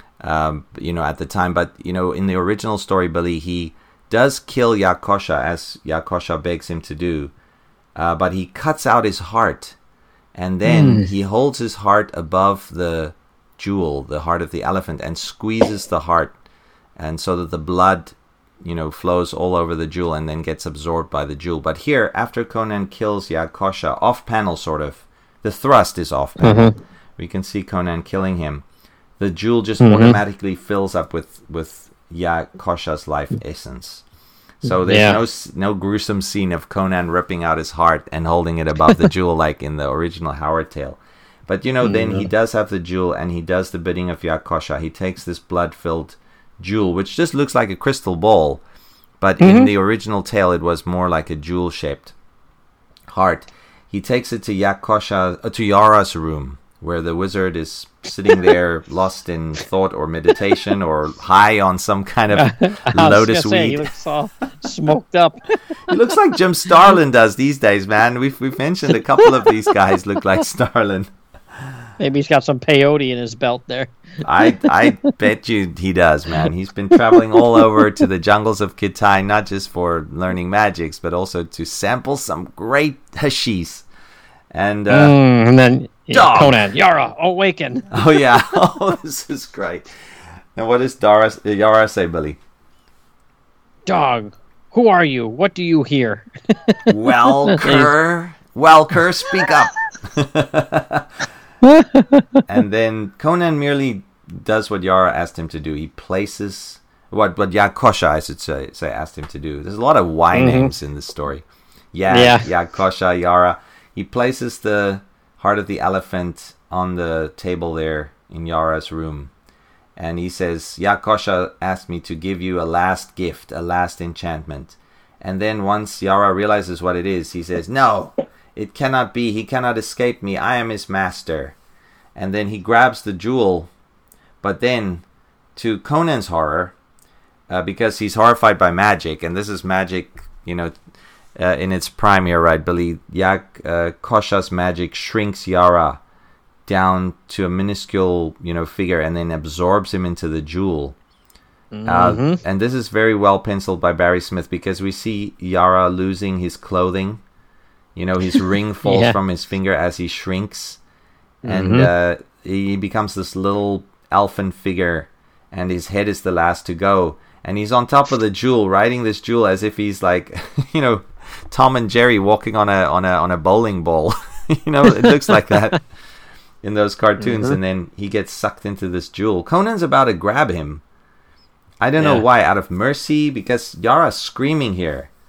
[SPEAKER 1] at the time. But, in the original story, Billy, he does kill Yag Kosha, as Yag Kosha begs him to do, but he cuts out his heart, and then he holds his heart above the jewel, the heart of the elephant, and squeezes the heart, and so that the blood, flows all over the jewel and then gets absorbed by the jewel. But here, after Conan kills Yag Kosha, off panel sort of, the thrust is off panel. We can see Conan killing him. The jewel just automatically fills up with Yag Kosha's life essence. So there's no gruesome scene of Conan ripping out his heart and holding it above the jewel like in the original Howard tale. But, then he does have the jewel, and he does the bidding of Yag Kosha. He takes this blood-filled jewel, which just looks like a crystal ball, but in the original tale it was more like a jewel-shaped heart. He takes it to Yag Kosha, to Yara's room, where the wizard is sitting there lost in thought or meditation or high on some kind of lotus weed.
[SPEAKER 2] He looks all smoked up.
[SPEAKER 1] He looks like Jim Starlin does these days, man. We've mentioned a couple of these guys look like Starlin.
[SPEAKER 2] Maybe he's got some peyote in his belt there.
[SPEAKER 1] I bet you he does, man. He's been traveling all over to the jungles of Kitai, not just for learning magics, but also to sample some great hashish. And
[SPEAKER 2] then Conan, Yara, awaken.
[SPEAKER 1] Oh, yeah. Oh, this is great. Now, what does Yara say, Billy?
[SPEAKER 2] Dog, who are you? What do you hear?
[SPEAKER 1] Welker, speak up. And then Conan merely does what Yara asked him to do. He places what Yag Kosha, I should say asked him to do. There's a lot of Y names in this story. Yag Kosha, Yara. He places the heart of the elephant on the table there in Yara's room, and he says, Yag Kosha asked me to give you a last gift, a last enchantment. And then once Yara realizes what it is, he says, no, it cannot be. He cannot escape me. I am his master. And then he grabs the jewel. But then, to Conan's horror, because he's horrified by magic, and this is magic, in its prime here, right, Billy? Yag Kosha's magic shrinks Yara down to a minuscule, figure, and then absorbs him into the jewel. And this is very well penciled by Barry Smith, because we see Yara losing his clothing. His ring falls from his finger as he shrinks. And he becomes this little elfin figure, and his head is the last to go. And he's on top of the jewel, riding this jewel as if he's like, Tom and Jerry walking on a bowling ball. It looks like that in those cartoons. And then he gets sucked into this jewel. Conan's about to grab him. I don't know why, out of mercy, because Yara's screaming here.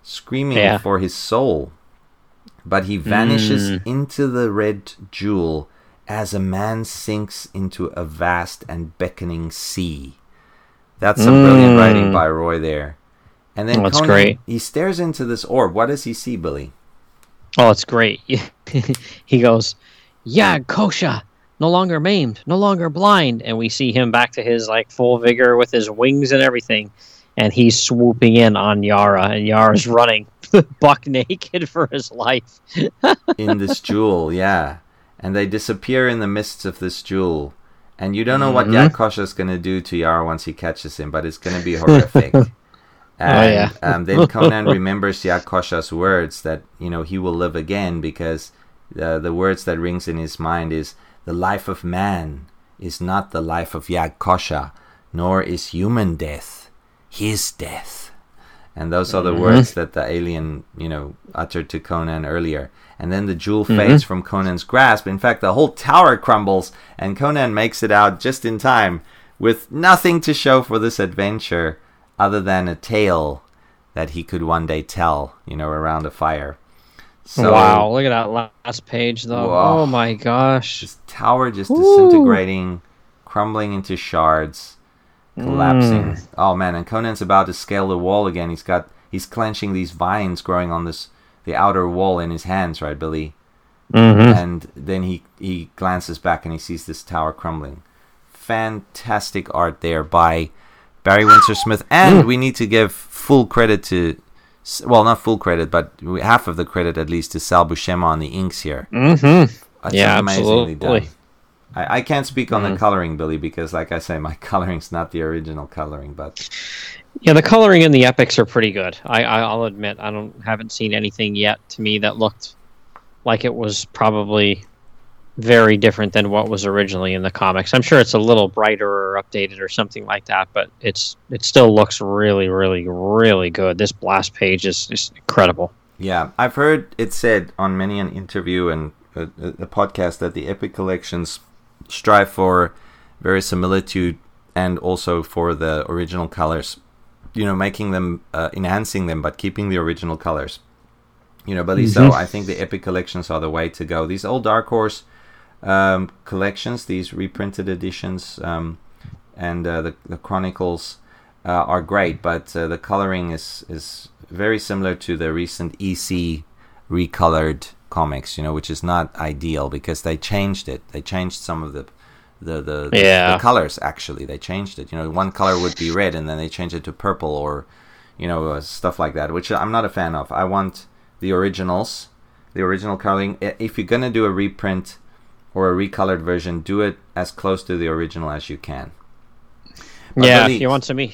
[SPEAKER 1] screaming for his soul. But he vanishes into the red jewel as a man sinks into a vast and beckoning sea. That's some brilliant writing by Roy there. And then
[SPEAKER 2] that's
[SPEAKER 1] Conan,
[SPEAKER 2] great.
[SPEAKER 1] He stares into this orb. What does he see, Billy?
[SPEAKER 2] Oh, it's great. He goes, Yag Kosha, no longer maimed, no longer blind. And we see him back to his full vigor with his wings and everything. And he's swooping in on Yara. And Yara's running buck naked for his life.
[SPEAKER 1] In this jewel, yeah. And they disappear in the mists of this jewel. And you don't know what Yag Kosha is going to do to Yara once he catches him, but it's going to be horrific. And then Conan remembers Yag Kosha's words that, he will live again, because the words that rings in his mind is, the life of man is not the life of Yag Kosha, nor is human death his death. And those are the words that the alien, uttered to Conan earlier. And then the jewel fades from Conan's grasp. In fact, the whole tower crumbles, and Conan makes it out just in time, with nothing to show for this adventure other than a tale that he could one day tell, around a fire. So,
[SPEAKER 2] wow, look at that last page, though. Whoa. Oh my gosh.
[SPEAKER 1] This tower just disintegrating, crumbling into shards, collapsing. Oh man, and Conan's about to scale the wall again. He's clenching these vines growing on the outer wall in his hands, right, Billy? And then he glances back and he sees this tower crumbling. Fantastic art there by Barry Windsor Smith, and we need to give full credit to, well, not full credit, but half of the credit at least to Sal Buscema on the inks here. That's amazingly
[SPEAKER 2] absolutely.
[SPEAKER 1] done. I can't speak on the coloring, Billy, because like I say, my coloring's not the original coloring, but
[SPEAKER 2] yeah, the coloring in the epics are pretty good. I'll admit, I haven't seen anything yet to me that looked like it was probably very different than what was originally in the comics. I'm sure it's a little brighter or updated or something like that, but it still looks really, really, really good. This blast page is just incredible.
[SPEAKER 1] Yeah, I've heard it said on many an interview and a podcast that the Epic Collections strive for verisimilitude and also for the original colors. Making them, enhancing them, but keeping the original colors. But so I think the Epic Collections are the way to go. These old Dark Horse collections, these reprinted editions, and the Chronicles are great, but the coloring is very similar to the recent EC recolored comics, which is not ideal because they changed it. They changed some of the colors. Actually, they changed it. One color would be red, and then they changed it to purple, or stuff like that, which I'm not a fan of. I want the originals, the original coloring. If you're gonna do a reprint or a recolored version, do it as close to the original as you can. But
[SPEAKER 2] yeah, if you want some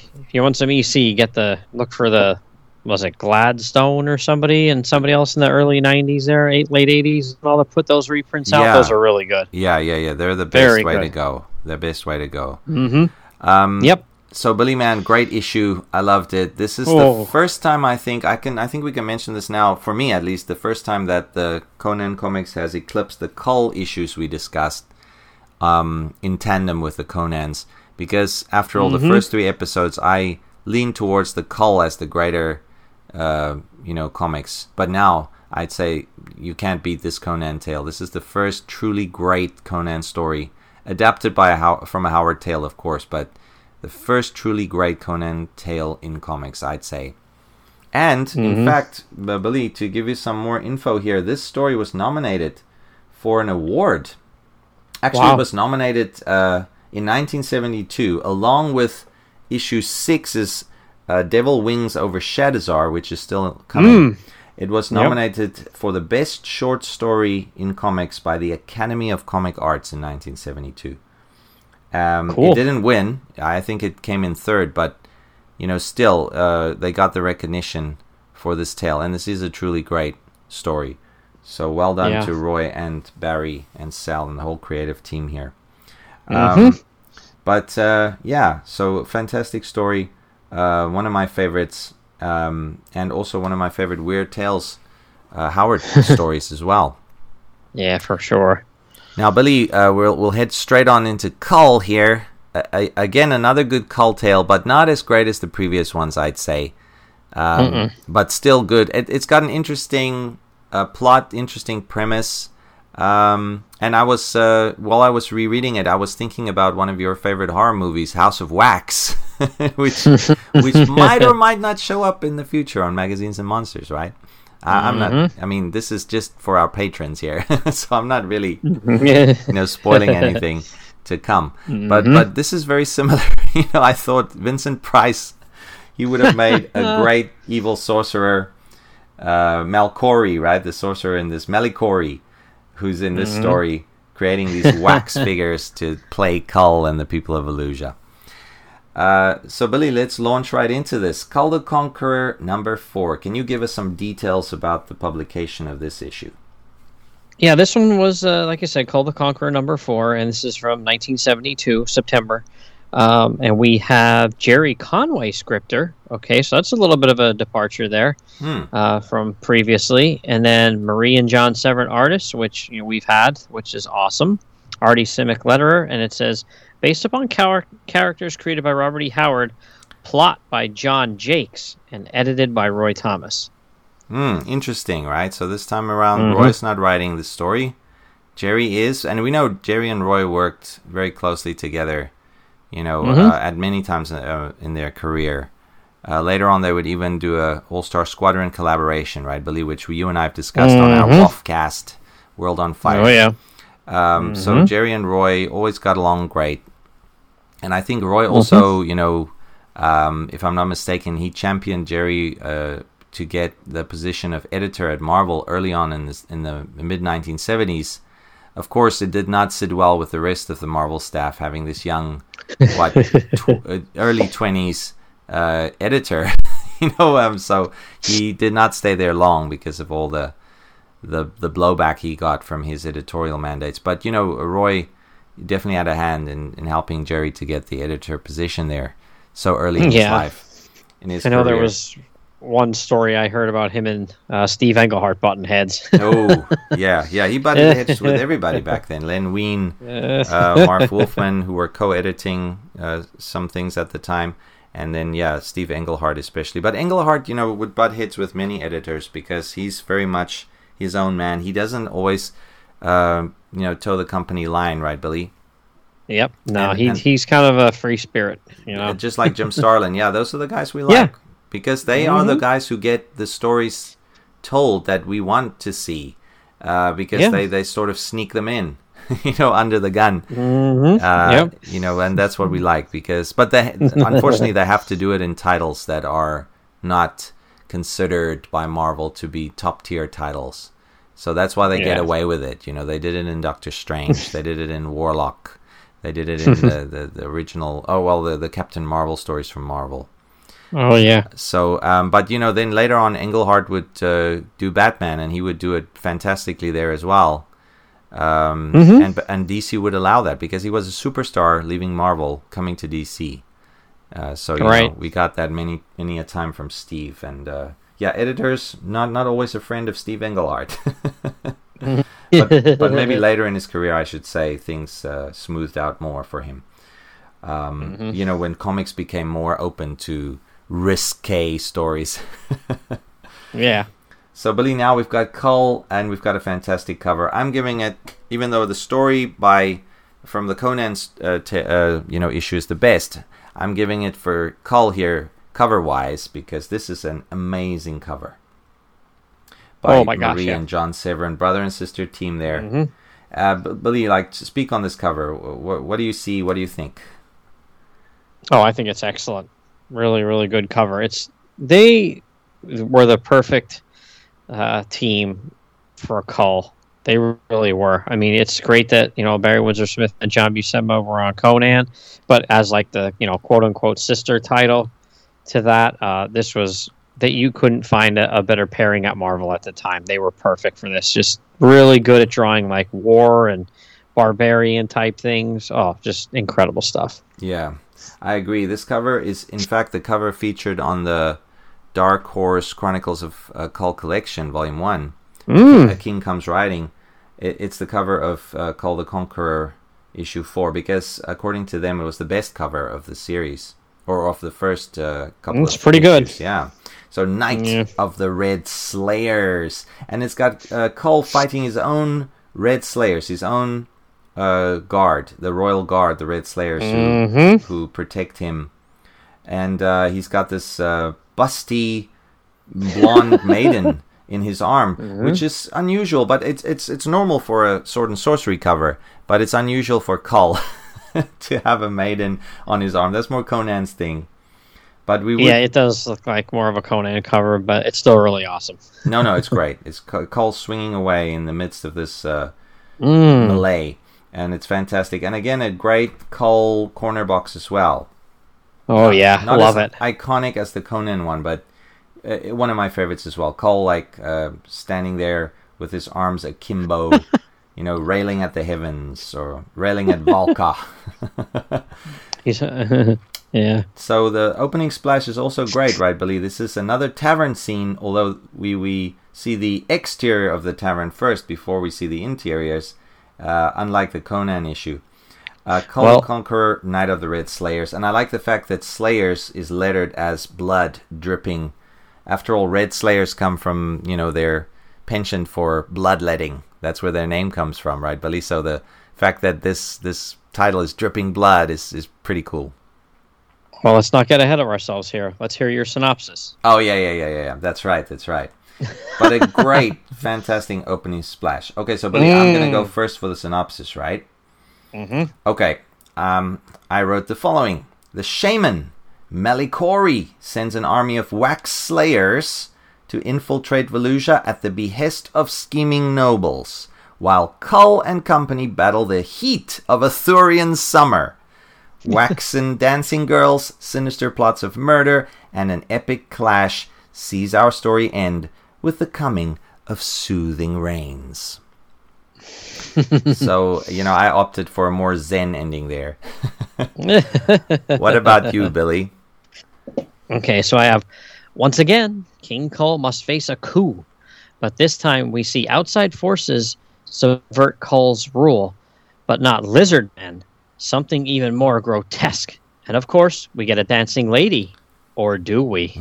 [SPEAKER 2] EC, look for the, was it Gladstone or somebody else in the early 90s there, late 80s, and all to put those reprints out. Those are really good.
[SPEAKER 1] Yeah. They're the best way to go. The best way to go.
[SPEAKER 2] Yep.
[SPEAKER 1] So Billy Man, great issue. I loved it. This is the first time I think we can mention this now, for me at least, the first time that the Conan comics has eclipsed the Cull issues we discussed in tandem with the Conans. Because after all, the first 3 episodes, I lean towards the Cull as the greater, comics. But now, I'd say you can't beat this Conan tale. This is the first truly great Conan story, adapted from a Howard tale, of course, but the first truly great Conan tale in comics, I'd say. And, in fact, Billy, to give you some more info here, this story was nominated for an award. Actually, it was nominated in 1972, along with issue 6's Devil Wings Over Shadizar, which is still coming. It was nominated for the best short story in comics by the Academy of Comic Arts in 1972. It didn't win. I think it came in 3rd, but still they got the recognition for this tale, and this is a truly great story. So well done to Roy and Barry and Sal and the whole creative team here. So fantastic story. One of my favorites, and also one of my favorite Weird Tales Howard stories as well.
[SPEAKER 2] Yeah, for sure.
[SPEAKER 1] Now, Billy, we'll head straight on into Cull here. Again, another good Cull tale, but not as great as the previous ones, I'd say. but still good. It's got an interesting plot, interesting premise. And I was while I was rereading it, I was thinking about one of your favorite horror movies, House of Wax, which might or might not show up in the future on Magazines and Monsters, right? I'm not. I mean, this is just for our patrons here, so I'm not really, spoiling anything to come. But this is very similar. I thought Vincent Price, he would have made a great evil sorcerer, Melkori, right? The sorcerer in this Melikori, who's in this story creating these wax figures to play Kull and the people of Elusia. So Billy, let's launch right into this. Kull the Conqueror number 4. Can you give us some details about the publication of this issue?
[SPEAKER 2] Yeah, this one was, like I said, Kull the Conqueror number 4, and this is from 1972, September. And we have Jerry Conway scripter. Okay, so that's a little bit of a departure there from previously. And then Marie and John Severin artists, which we've had, which is awesome. Artie Simic letterer, and it says, based upon characters created by Robert E. Howard, plot by John Jakes, and edited by Roy Thomas.
[SPEAKER 1] Interesting, right? So this time around, Roy's not writing the story. Jerry is, and we know Jerry and Roy worked very closely together, at many times in their career. Later on, they would even do a All-Star Squadron collaboration, right, Billy, which you and I have discussed on our Wolfcast, World on Fire.
[SPEAKER 2] Oh, yeah.
[SPEAKER 1] So Jerry and Roy always got along great. And I think Roy also, if I'm not mistaken, he championed Jerry to get the position of editor at Marvel early on in the mid-1970s. Of course, it did not sit well with the rest of the Marvel staff having this young, early 20s editor, so he did not stay there long because of all the blowback he got from his editorial mandates. But, Roy definitely had a hand in helping Jerry to get the editor position there so early in his life. In his career.
[SPEAKER 2] There was one story I heard about him and Steve Englehart butting heads.
[SPEAKER 1] Oh, yeah. He butted heads with everybody back then. Len Wein, Marv Wolfman, who were co-editing some things at the time. And then, Steve Englehart especially. But Englehart, would butt heads with many editors because he's very much his own man. He doesn't always, toe the company line, right, Billy?
[SPEAKER 2] Yep. No, he's kind of a free spirit,
[SPEAKER 1] Just like Jim Starlin. Yeah, those are the guys we like. Because they are the guys who get the stories told that we want to see. Because they sort of sneak them in, under the gun. And that's what we like. But unfortunately, they have to do it in titles that are not considered by Marvel to be top-tier titles. So that's why they get away with it. They did it in Doctor Strange. They did it in Warlock. They did it in the original... the Captain Marvel stories from Marvel.
[SPEAKER 2] Oh, yeah.
[SPEAKER 1] So, but, then later on, Englehart would do Batman, and he would do it fantastically there as well. And DC would allow that because he was a superstar leaving Marvel, coming to DC. So, we got that many a time from Steve. And, editors, not always a friend of Steve Englehart. but maybe later in his career, I should say, things smoothed out more for him. When comics became more open to risque stories. So, Billy, now we've got Kull, and we've got a fantastic cover. I'm giving it, even though the story from the Conan issue is the best, I'm giving it for Kull here, cover-wise, because this is an amazing cover. By Marie and John Severin, brother and sister team there. Billy, speak on this cover. What do you see? What do you think?
[SPEAKER 2] Oh, I think it's excellent. Really, really good cover. They were the perfect team for Kull. They really were. I mean, it's great that Barry Windsor Smith and John Buscema were on Conan, but as the quote unquote sister title to that, this was that you couldn't find a better pairing at Marvel at the time. They were perfect for this. Just really good at drawing war and barbarian type things. Oh, just incredible stuff.
[SPEAKER 1] Yeah. I agree. This cover is, in fact, the cover featured on the Dark Horse Chronicles of Kull Collection, Volume 1. A King Comes Riding. It's the cover of Kull the Conqueror, Issue 4, because, according to them, it was the best cover of the series, or of the first couple of
[SPEAKER 2] It's pretty
[SPEAKER 1] issues.
[SPEAKER 2] good.
[SPEAKER 1] Yeah. So Knight of the Red Slayers. And it's got Kull fighting his own Red Slayers, his own guard, the Royal Guard, the Red Slayers who protect him. And he's got this busty blonde maiden in his arm, which is unusual, but it's normal for a sword and sorcery cover, but it's unusual for Kull to have a maiden on his arm. That's more Conan's thing. But
[SPEAKER 2] it does look like more of a Conan cover, but it's still really awesome.
[SPEAKER 1] No, it's great. It's Kull swinging away in the midst of this melee, and it's fantastic. And again, a great Kull corner box as well.
[SPEAKER 2] Oh yeah,
[SPEAKER 1] not
[SPEAKER 2] love
[SPEAKER 1] as
[SPEAKER 2] it.
[SPEAKER 1] Iconic as the Conan one, but one of my favorites as well. Kull standing there with his arms akimbo, railing at the heavens or railing at Valka.
[SPEAKER 2] He's yeah.
[SPEAKER 1] So the opening splash is also great, right, Billy? This is another tavern scene, although we see the exterior of the tavern first before we see the interiors, unlike the Conan issue. Kull the Conqueror, Knight of the Red Slayers. And I like the fact that Slayers is lettered as blood dripping. After all, Red Slayers come from, their penchant for bloodletting. That's where their name comes from, right, Billy? So the fact that this title is dripping blood is pretty cool.
[SPEAKER 2] Well, let's not get ahead of ourselves here. Let's hear your synopsis.
[SPEAKER 1] Oh, yeah. That's right. But a great, fantastic opening splash. Okay, so Billy, I'm going to go first for the synopsis, right?
[SPEAKER 2] Mm-hmm.
[SPEAKER 1] Okay, I wrote the following. The shaman, Melikori, sends an army of wax slayers to infiltrate Volusia at the behest of scheming nobles, while Kull and company battle the heat of a Thurian summer. Waxen dancing girls, sinister plots of murder, and an epic clash sees our story end with the coming of soothing rains. So, I opted for a more zen ending there. What about you, Billy?
[SPEAKER 2] Okay, so I have, once again, King Kull must face a coup. But this time we see outside forces subvert Kull's rule, but not lizard men. Something even more grotesque. And of course, we get a dancing lady. Or do we?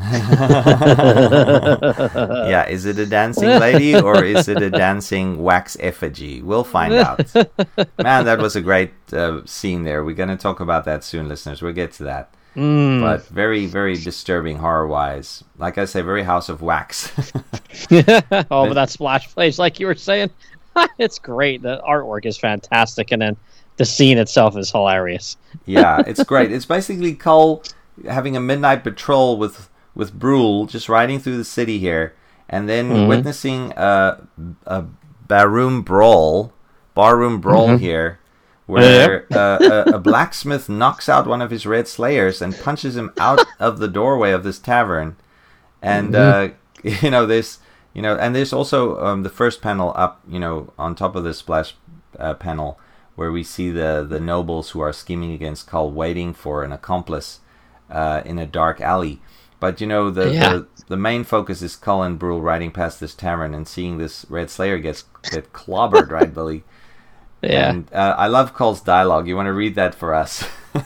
[SPEAKER 1] Yeah, is it a dancing lady or is it a dancing wax effigy? We'll find out. Man, that was a great scene there. We're going to talk about that soon, listeners. We'll get to that. But very, very disturbing horror-wise. Like I say, very House of Wax.
[SPEAKER 2] But that splash place, like you were saying, it's great. The artwork is fantastic, and then the scene itself is hilarious.
[SPEAKER 1] Yeah, it's great. It's basically Kull having a midnight patrol with Brule, just riding through the city here, and then witnessing a barroom brawl here, where a blacksmith knocks out one of his Red Slayers and punches him out of the doorway of this tavern. And there's also the first panel up, on top of the splash panel, where we see the nobles who are scheming against Kull, waiting for an accomplice in a dark alley. But the main focus is Kull and Brule riding past this tavern and seeing this Red Slayer get clobbered, right, Billy?
[SPEAKER 2] Yeah.
[SPEAKER 1] And I love Kull's dialogue. You want to read that for us?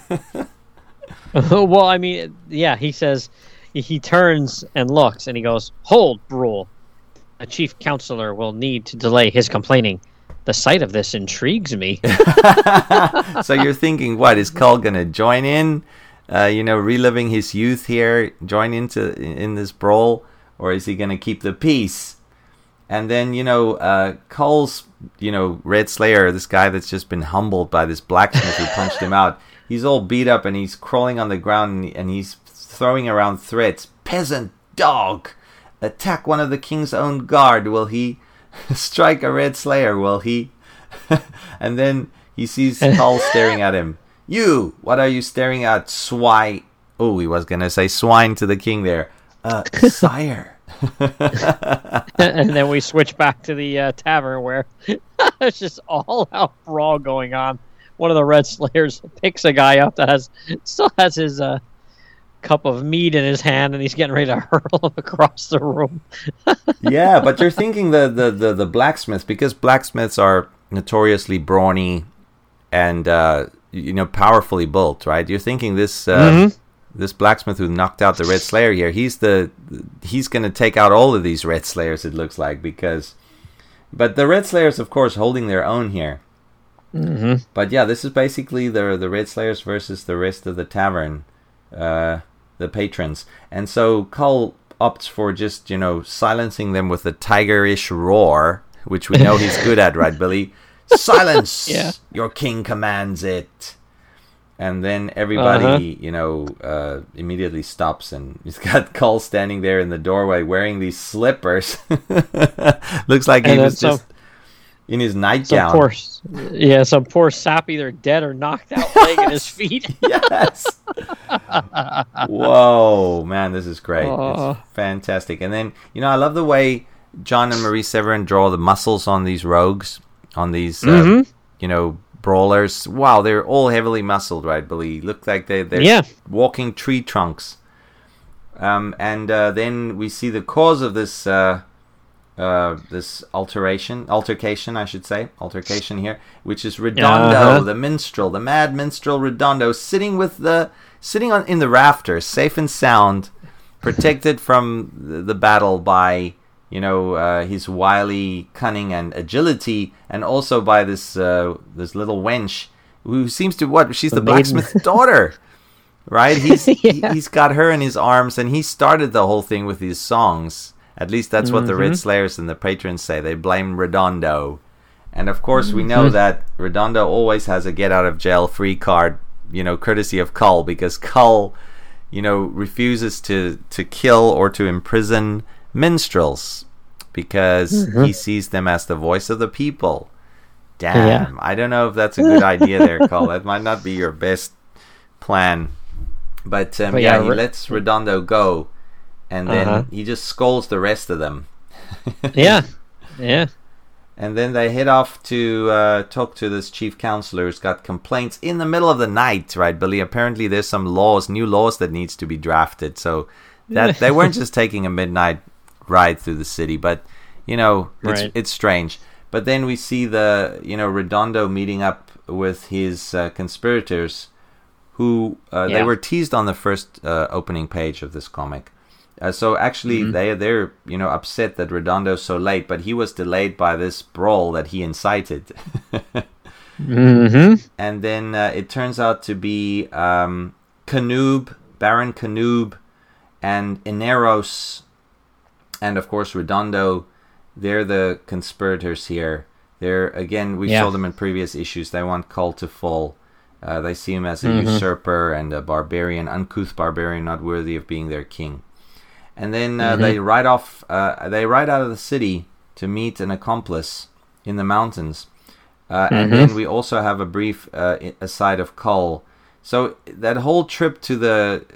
[SPEAKER 2] Well, I mean, yeah, he says, he turns and looks and he goes, "Hold, Brule. A chief counselor will need to delay his complaining. The sight of this intrigues me."
[SPEAKER 1] So you're thinking, what, is Kull going to join in? Reliving his youth here, join in this brawl, or is he going to keep the peace? And then, Kull's, Red Slayer, this guy that's just been humbled by this blacksmith who punched him out, he's all beat up and he's crawling on the ground and he's throwing around threats. "Peasant dog! Attack one of the king's own guard, will he? Strike a Red Slayer, will he?" And then he sees Kull staring at him. "You, what are you staring at, swine?" Oh, he was going to say swine to the king there. "Sire."
[SPEAKER 2] And then we switch back to the tavern where it's just all out brawl going on. One of the Red Slayers picks a guy up that still has his cup of meat in his hand, and he's getting ready to hurl him across the room.
[SPEAKER 1] Yeah, but you're thinking the blacksmith, because blacksmiths are notoriously brawny and powerfully built, right? You're thinking this this blacksmith who knocked out the Red Slayer here, he's going to take out all of these Red Slayers, it looks like, but the Red Slayers, of course, holding their own here.
[SPEAKER 2] Mm-hmm.
[SPEAKER 1] But yeah, this is basically the Red Slayers versus the rest of the tavern, the patrons. And so Kull opts for just, silencing them with a tigerish roar, which we know he's good at, right, Billy? Silence!
[SPEAKER 2] Yeah.
[SPEAKER 1] Your king commands it. And then everybody, immediately stops, and he's got Kull standing there in the doorway wearing these slippers. Looks like he was just in his nightgown.
[SPEAKER 2] Some poor sap either dead or knocked out leg in his feet.
[SPEAKER 1] Yes. Whoa, man, this is great. It's fantastic. And then, I love the way John and Marie Severin draw the muscles on these rogues, on these, brawlers. Wow, they're all heavily muscled, right, Billy? Look like they're walking tree trunks. And then we see the cause of this this altercation, here, which is Redondo, the minstrel, the mad minstrel Redondo, sitting in the rafters, safe and sound, protected from the battle by his wily cunning and agility, and also by this little wench who seems to she's the blacksmith's daughter, right? He's got her in his arms, and he started the whole thing with these songs. At least that's what the Red Slayers and the patrons say. They blame Redondo, and of course we know that Redondo always has a get out of jail free card, courtesy of Kull, because Kull refuses to kill or to imprison minstrels because he sees them as the voice of the people. Damn, I don't know if that's a good idea there, Kull. That might not be your best plan. But he lets Redondo go, and then he just scolds the rest of them.
[SPEAKER 2] Yeah.
[SPEAKER 1] And then they head off to talk to this chief counselor who's got complaints in the middle of the night, right, Billy? Apparently there's some new laws that needs to be drafted, so that they weren't just taking a midnight ride through the city, but it's strange. But then we see the Redondo meeting up with his conspirators, who they were teased on the first opening page of this comic. So actually they're upset that Redondo's so late, but he was delayed by this brawl that he incited. And then it turns out to be Canoob, Baron Canoob, and Ineros, and of course Redondo. They're the conspirators here. They're, again, we saw them in previous issues. They want Kull to fall. They see him as a usurper and a barbarian, uncouth barbarian, not worthy of being their king. And then they ride off. They ride out of the city to meet an accomplice in the mountains. And then we also have a brief aside of Kull. So that whole trip to the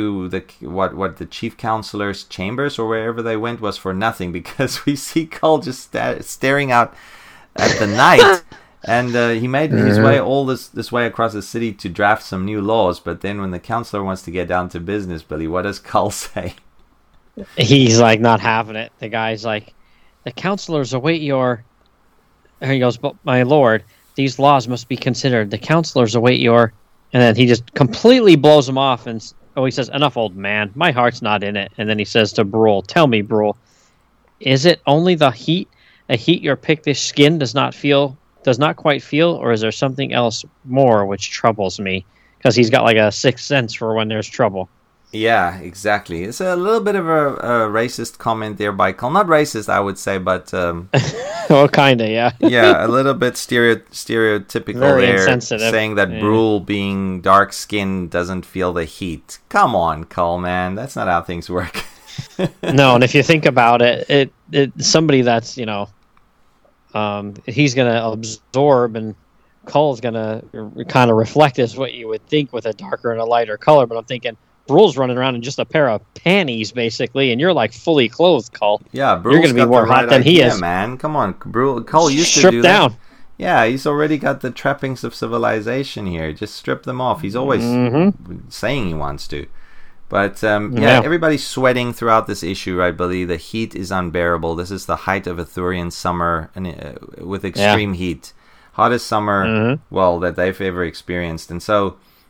[SPEAKER 1] chief counselor's chambers or wherever they went was for nothing, because we see Kull just staring out at the night. And he made his way all this way across the city to draft some new laws. But then when the counselor wants to get down to business, Billy, what does Kull say?
[SPEAKER 2] He's like not having it. The guy's like, the counselors await your... And he goes, but my lord, these laws must be considered. The counselors await your... And then he just completely blows him off, and he says, enough, old man. My heart's not in it. And then he says to Brule, tell me, Brule, is it only the heat? A heat your pictish skin does not quite feel, or is there something else more which troubles me? Because he's got like a sixth sense for when there's trouble.
[SPEAKER 1] Yeah, exactly. It's a little bit of a racist comment there by Kull. Not racist, I would say, but...
[SPEAKER 2] well, kind of, yeah.
[SPEAKER 1] Yeah, a little bit stereotypical.
[SPEAKER 2] Very
[SPEAKER 1] there,
[SPEAKER 2] insensitive.
[SPEAKER 1] Saying that Brule, being dark-skinned, doesn't feel the heat. Come on, Kull, man. That's not how things work.
[SPEAKER 2] No, and if you think about it, somebody that's, he's going to absorb, and Kull's going to kind of reflect as what you would think with a darker and a lighter color, but I'm thinking... Brule's running around in just a pair of panties, basically, and you're like fully clothed, Kull.
[SPEAKER 1] Yeah,
[SPEAKER 2] Brule's you're going to be more hot than he is,
[SPEAKER 1] man. Come on, Kull used to do
[SPEAKER 2] down.
[SPEAKER 1] That. Yeah, he's already got the trappings of civilization here. Just strip them off. He's always saying he wants to. But everybody's sweating throughout this issue, right, Billy? The heat is unbearable. This is the height of Arthurian summer, with extreme heat, hottest summer that they've ever experienced, and so.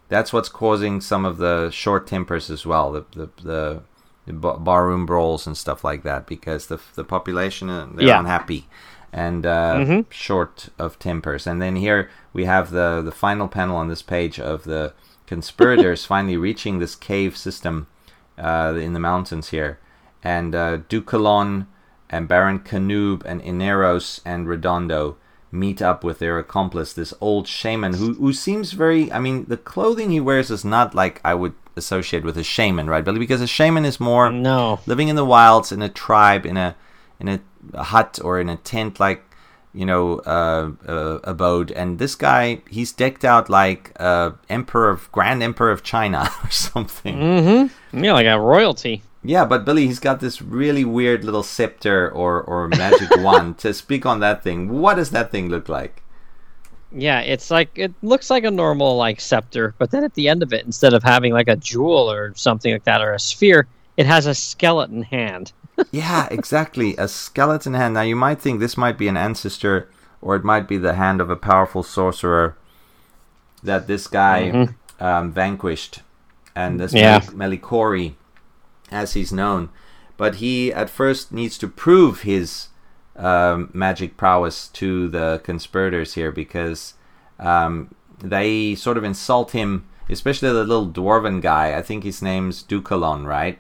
[SPEAKER 1] that's what's causing some of the short tempers as well, the barroom brawls and stuff like that, because the population, they're unhappy and short of tempers. And then here we have the final panel on this page of the conspirators finally reaching this cave system in the mountains here, and Dukalon and Baron Canoob and Ineros and Redondo meet up with their accomplice, this old shaman who seems very... I mean, the clothing he wears is not like I would associate with a shaman, right, Billy? Because a shaman is more living in the wilds, in a tribe, in a hut or in a tent, like, you know, abode. And this guy, he's decked out like Grand Emperor of China or something.
[SPEAKER 2] Mm-hmm. Yeah, like a royalty.
[SPEAKER 1] Yeah, but Billy, he's got this really weird little scepter or magic wand. To speak on that thing, what does that thing look like?
[SPEAKER 2] Yeah, it looks like a normal like scepter, but then at the end of it, instead of having like a jewel or something like that or a sphere, it has a skeleton hand.
[SPEAKER 1] Yeah, exactly, a skeleton hand. Now you might think this might be an ancestor, or it might be the hand of a powerful sorcerer that this guy vanquished, and this Melikori, as he's known. But he at first needs to prove his magic prowess to the conspirators here, because they sort of insult him, especially the little dwarven guy. I think his name's Dukalon, right?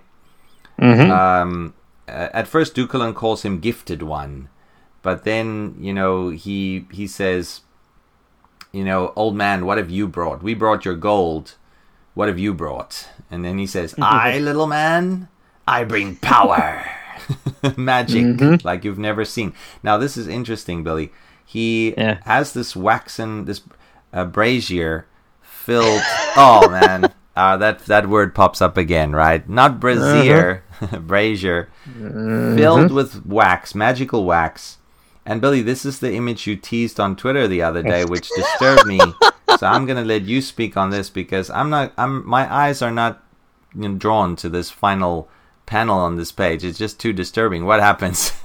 [SPEAKER 1] At first Dukalon calls him Gifted One, but then, you know, he says, you know, old man, what have you brought? We brought your gold. What have you brought? And then he says, I, little man, I bring power. Magic, like you've never seen. Now, this is interesting, Billy. He has this waxen, this brazier filled... Oh, man. That word pops up again, right? Not brazier, brazier. Filled with wax, magical wax. And, Billy, this is the image you teased on Twitter the other day, which disturbed me. So I'm going to let you speak on this, because my eyes are not drawn to this final panel on this page. It's just too disturbing. What happens?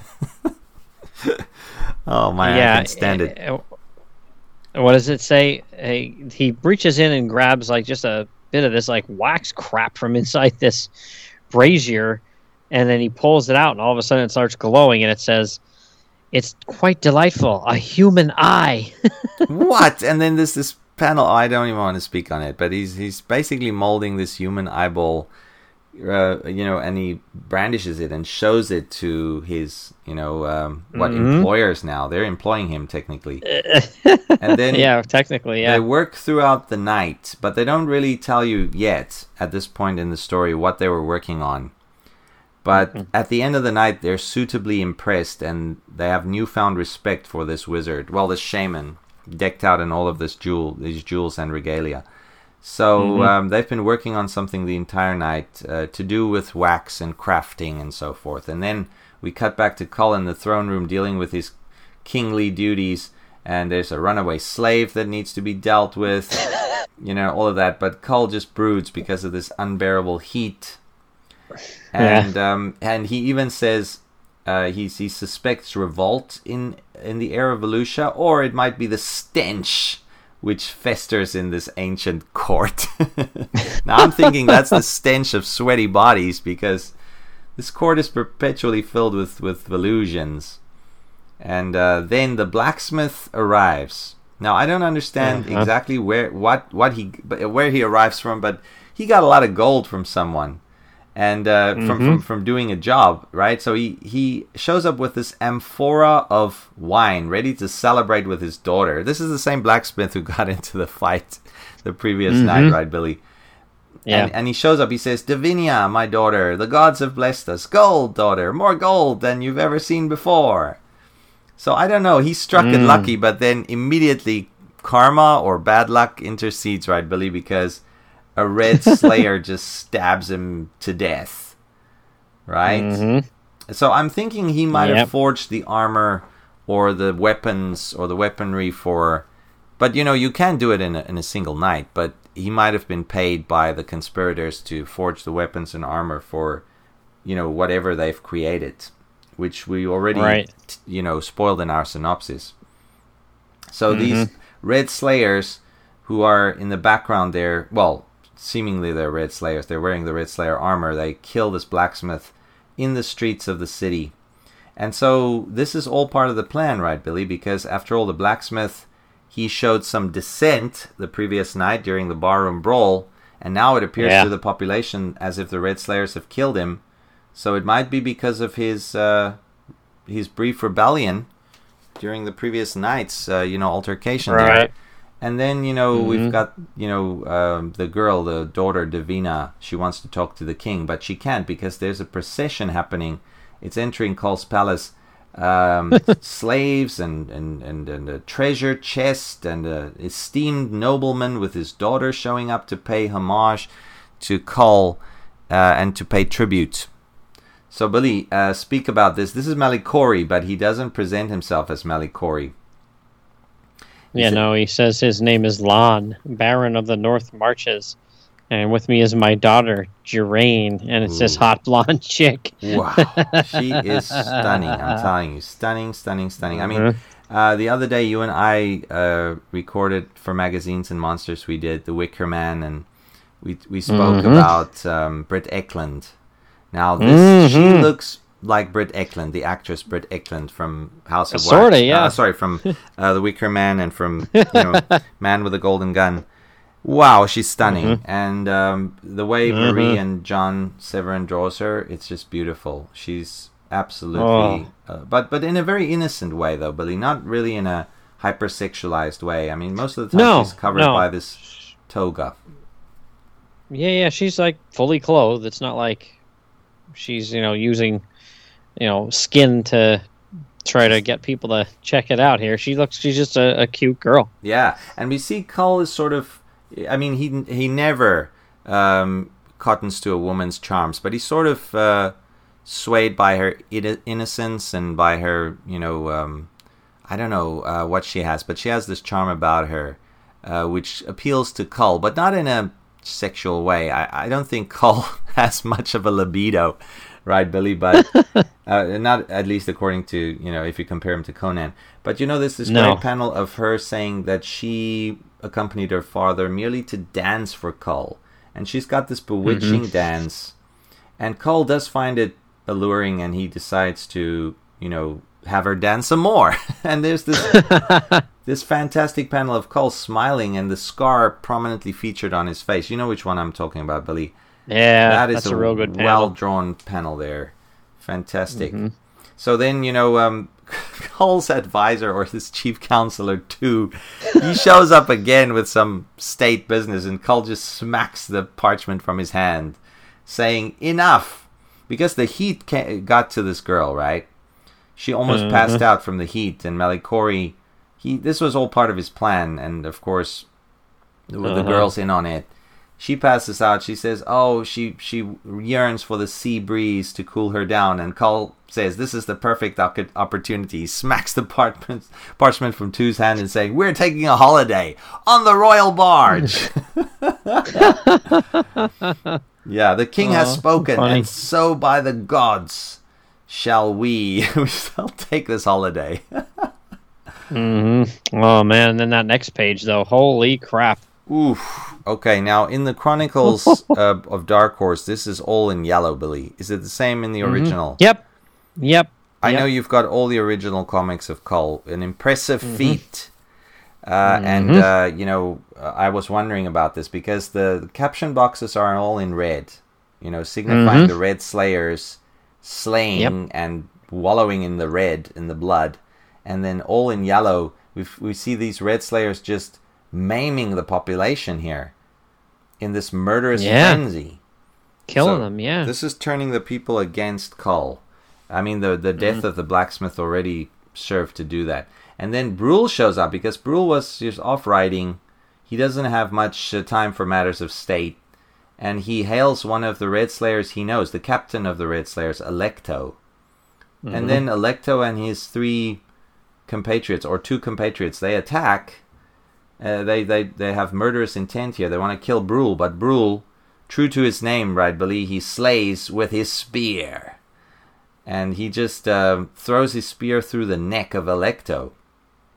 [SPEAKER 1] Oh my, I can't stand it.
[SPEAKER 2] What does it say? He reaches in and grabs like just a bit of this like wax crap from inside this brazier, and then he pulls it out, and all of a sudden it starts glowing, and it says, "It's quite delightful, a human eye."
[SPEAKER 1] What? And then there's this panel. I don't even want to speak on it, but he's basically molding this human eyeball. You know, and he brandishes it and shows it to his, you know, employers now. They're employing him technically. And then
[SPEAKER 2] technically,
[SPEAKER 1] they work throughout the night, but they don't really tell you yet at this point in the story what they were working on. But at the end of the night, they're suitably impressed, and they have newfound respect for this wizard. Well, this shaman, decked out in all of these jewels and regalia. So they've been working on something the entire night to do with wax and crafting and so forth. And then we cut back to Kull in the throne room dealing with his kingly duties. And there's a runaway slave that needs to be dealt with. You know, all of that. But Kull just broods because of this unbearable heat. And he even says he suspects revolt in the air of Volusia. Or it might be the stench which festers in this ancient court. Now I'm thinking that's the stench of sweaty bodies, because this court is perpetually filled with Volusians. And then the blacksmith arrives. Now I don't understand exactly where he arrives from, but he got a lot of gold from someone, and from doing a job, right? So he shows up with this amphora of wine, ready to celebrate with his daughter. This is the same blacksmith who got into the fight the previous night, right, Billy? Yeah. And he shows up, he says, Davinia, my daughter, the gods have blessed us. Gold, daughter, more gold than you've ever seen before. So I don't know, he struck it lucky, but then immediately karma or bad luck intercedes, right, Billy? Because a red slayer just stabs him to death, right? So I'm thinking he might have forged the armor or the weapons or the weaponry for... But, you know, you can do it in a single night, but he might have been paid by the conspirators to forge the weapons and armor for, you know, whatever they've created, which we already, spoiled in our synopsis. So these red slayers who are in the background there. Well, seemingly they're Red Slayers. They're wearing the Red Slayer armor. They kill this blacksmith in the streets of the city. And so this is all part of the plan, right, Billy? Because after all, the blacksmith, he showed some dissent the previous night during the barroom brawl, and now it appears to the population as if the Red Slayers have killed him. So it might be because of his brief rebellion during the previous night's altercation there. And then we've got the girl, the daughter Davina. She wants to talk to the king, but she can't because there's a procession happening. It's entering Kull's palace. Slaves and a treasure chest and an esteemed nobleman with his daughter showing up to pay homage to Kull and to pay tribute. So Billy, speak about this. This is Malikori, but he doesn't present himself as Malikori.
[SPEAKER 2] He says his name is Lan, Baron of the North Marches. And with me is my daughter, Jeraine, and it's this hot blonde chick.
[SPEAKER 1] Wow. She is stunning, I'm telling you. Stunning. I mean, the other day you and I recorded for Magazines and Monsters. We did The Wicker Man, and we spoke about Britt Ekland. Now, she looks like Britt Ekland, the actress Britt Ekland from House of Wax.
[SPEAKER 2] Sort of, yeah.
[SPEAKER 1] From The Wicker Man and from Man with a Golden Gun. Wow, she's stunning. And the way Marie and John Severin draws her, it's just beautiful. She's absolutely... but in a very innocent way, though, Billy. Not really in a hypersexualized way. I mean, most of the time she's covered by this toga.
[SPEAKER 2] Yeah, she's like fully clothed. It's not like she's, using, skin to try to get people to check it out here. She's just a cute girl.
[SPEAKER 1] Yeah, and we see Kull is sort of... I mean, he never cottons to a woman's charms, but he's sort of swayed by her innocence and by her, I don't know what she has, but she has this charm about her which appeals to Kull, but not in a sexual way. I don't think Kull has much of a libido, right, Billy? But not at least according to, if you compare him to Conan. But there's this great panel of her saying that she accompanied her father merely to dance for Kull. And she's got this bewitching dance. And Kull does find it alluring, and he decides to, have her dance some more. And there's this this fantastic panel of Kull smiling and the scar prominently featured on his face. You know which one I'm talking about, Billy?
[SPEAKER 2] Yeah, that's a real good panel.
[SPEAKER 1] Well-drawn panel there. Fantastic. So then, Kull's advisor, or his chief counselor too, he shows up again with some state business, and Kull just smacks the parchment from his hand, saying, enough! Because the heat got to this girl, right? She almost passed out from the heat, and Malikori, this was all part of his plan, and of course, the girl's in on it. She passes out. She says, she yearns for the sea breeze to cool her down. And Kull says, this is the perfect opportunity. He smacks the parchment from Tu's hand and saying, we're taking a holiday on the royal barge. Yeah, the king has spoken, funny. And so by the gods shall we shall take this holiday.
[SPEAKER 2] Oh, man. And then that next page, though. Holy crap.
[SPEAKER 1] Oof. Okay, now in the Chronicles of Dark Horse, this is all in yellow, Billy. Is it the same in the original?
[SPEAKER 2] Yep.
[SPEAKER 1] I know you've got all the original comics of Kull. An impressive feat. And, I was wondering about this because the caption boxes are all in red, signifying the Red Slayers slaying and wallowing in the red, in the blood. And then all in yellow, we see these Red Slayers just maiming the population here in this murderous frenzy.
[SPEAKER 2] Killing them, yeah.
[SPEAKER 1] This is turning the people against Kull. I mean, the death of the blacksmith already served to do that. And then Brule shows up because Brule was just off riding. He doesn't have much time for matters of state. And he hails one of the Red Slayers he knows, the captain of the Red Slayers, Alecto. And then Alecto and his two compatriots, they attack. They have murderous intent here. They want to kill Brule, but Brule, true to his name, right, Billy, he slays with his spear. And he just throws his spear through the neck of Alecto.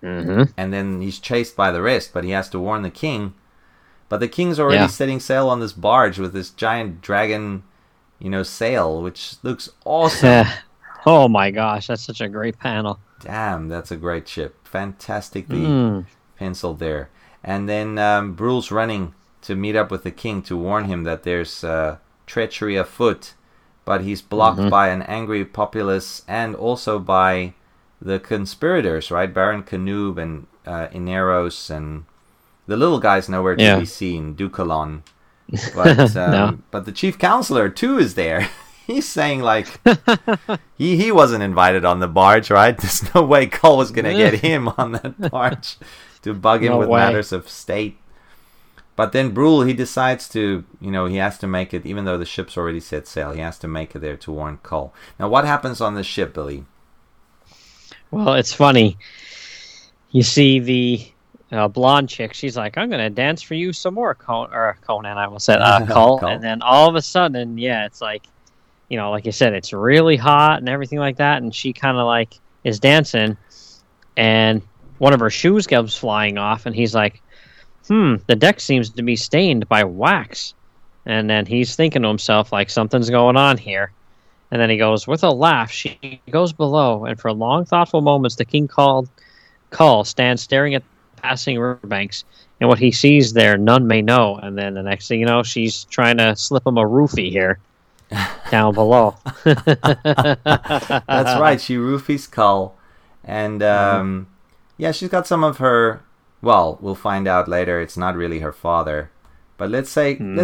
[SPEAKER 1] And then he's chased by the rest, but he has to warn the king. But the king's already setting sail on this barge with this giant dragon, sail, which looks awesome.
[SPEAKER 2] Oh my gosh, that's such a great panel.
[SPEAKER 1] Damn, that's a great ship. Fantastically penciled there. And then Brule's running to meet up with the king to warn him that there's treachery afoot, but he's blocked by an angry populace and also by the conspirators, right? Baron Canoob and Ineros, and the little guy's nowhere to be seen, Dukalon. But but the chief counselor too is there. He's saying like he wasn't invited on the barge, right? There's no way Cole was gonna get him on that barge to bug him with matters of state. But then Brule, he decides to, he has to make it, even though the ship's already set sail, he has to make it there to warn Cole. Now, what happens on the ship, Billy?
[SPEAKER 2] Well, it's funny. You see the blonde chick, she's like, I'm going to dance for you some more, Conan, I almost said, Cole. And then all of a sudden, it's like, like you said, it's really hot and everything like that. And she kind of like is dancing, and one of her shoes comes flying off, and he's like, the deck seems to be stained by wax. And then he's thinking to himself, like, something's going on here. And then he goes, with a laugh, she goes below, and for long, thoughtful moments, the king Call stands staring at passing riverbanks, and what he sees there, none may know. And then the next thing you know, she's trying to slip him a roofie here, down below.
[SPEAKER 1] That's right, she roofies Call. And, she's got some of her... Well, we'll find out later. It's not really her father, but let's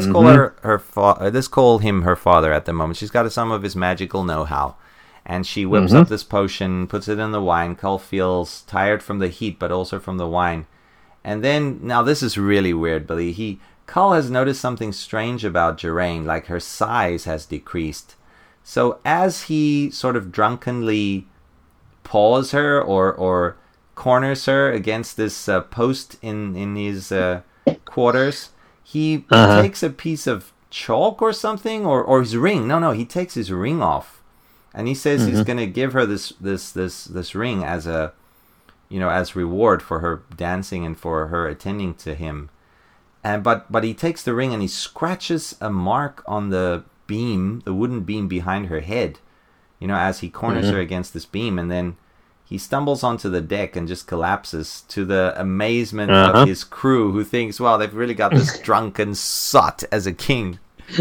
[SPEAKER 1] call him her father at the moment. She's got some of his magical know-how, and she whips up this potion, puts it in the wine. Cull feels tired from the heat, but also from the wine. And then, now this is really weird, Billy. Cull has noticed something strange about Geraint, like her size has decreased. So as he sort of drunkenly paws her or corners her against this post in his quarters, he takes a piece of chalk or something, or his ring. No, he takes his ring off, and he says he's going to give her this ring as a as reward for her dancing and for her attending to him. And but he takes the ring and he scratches a mark on the wooden beam behind her head, as he corners her against this beam, and then he stumbles onto the deck and just collapses, to the amazement of his crew, who thinks, wow, they've really got this drunken sot as a king.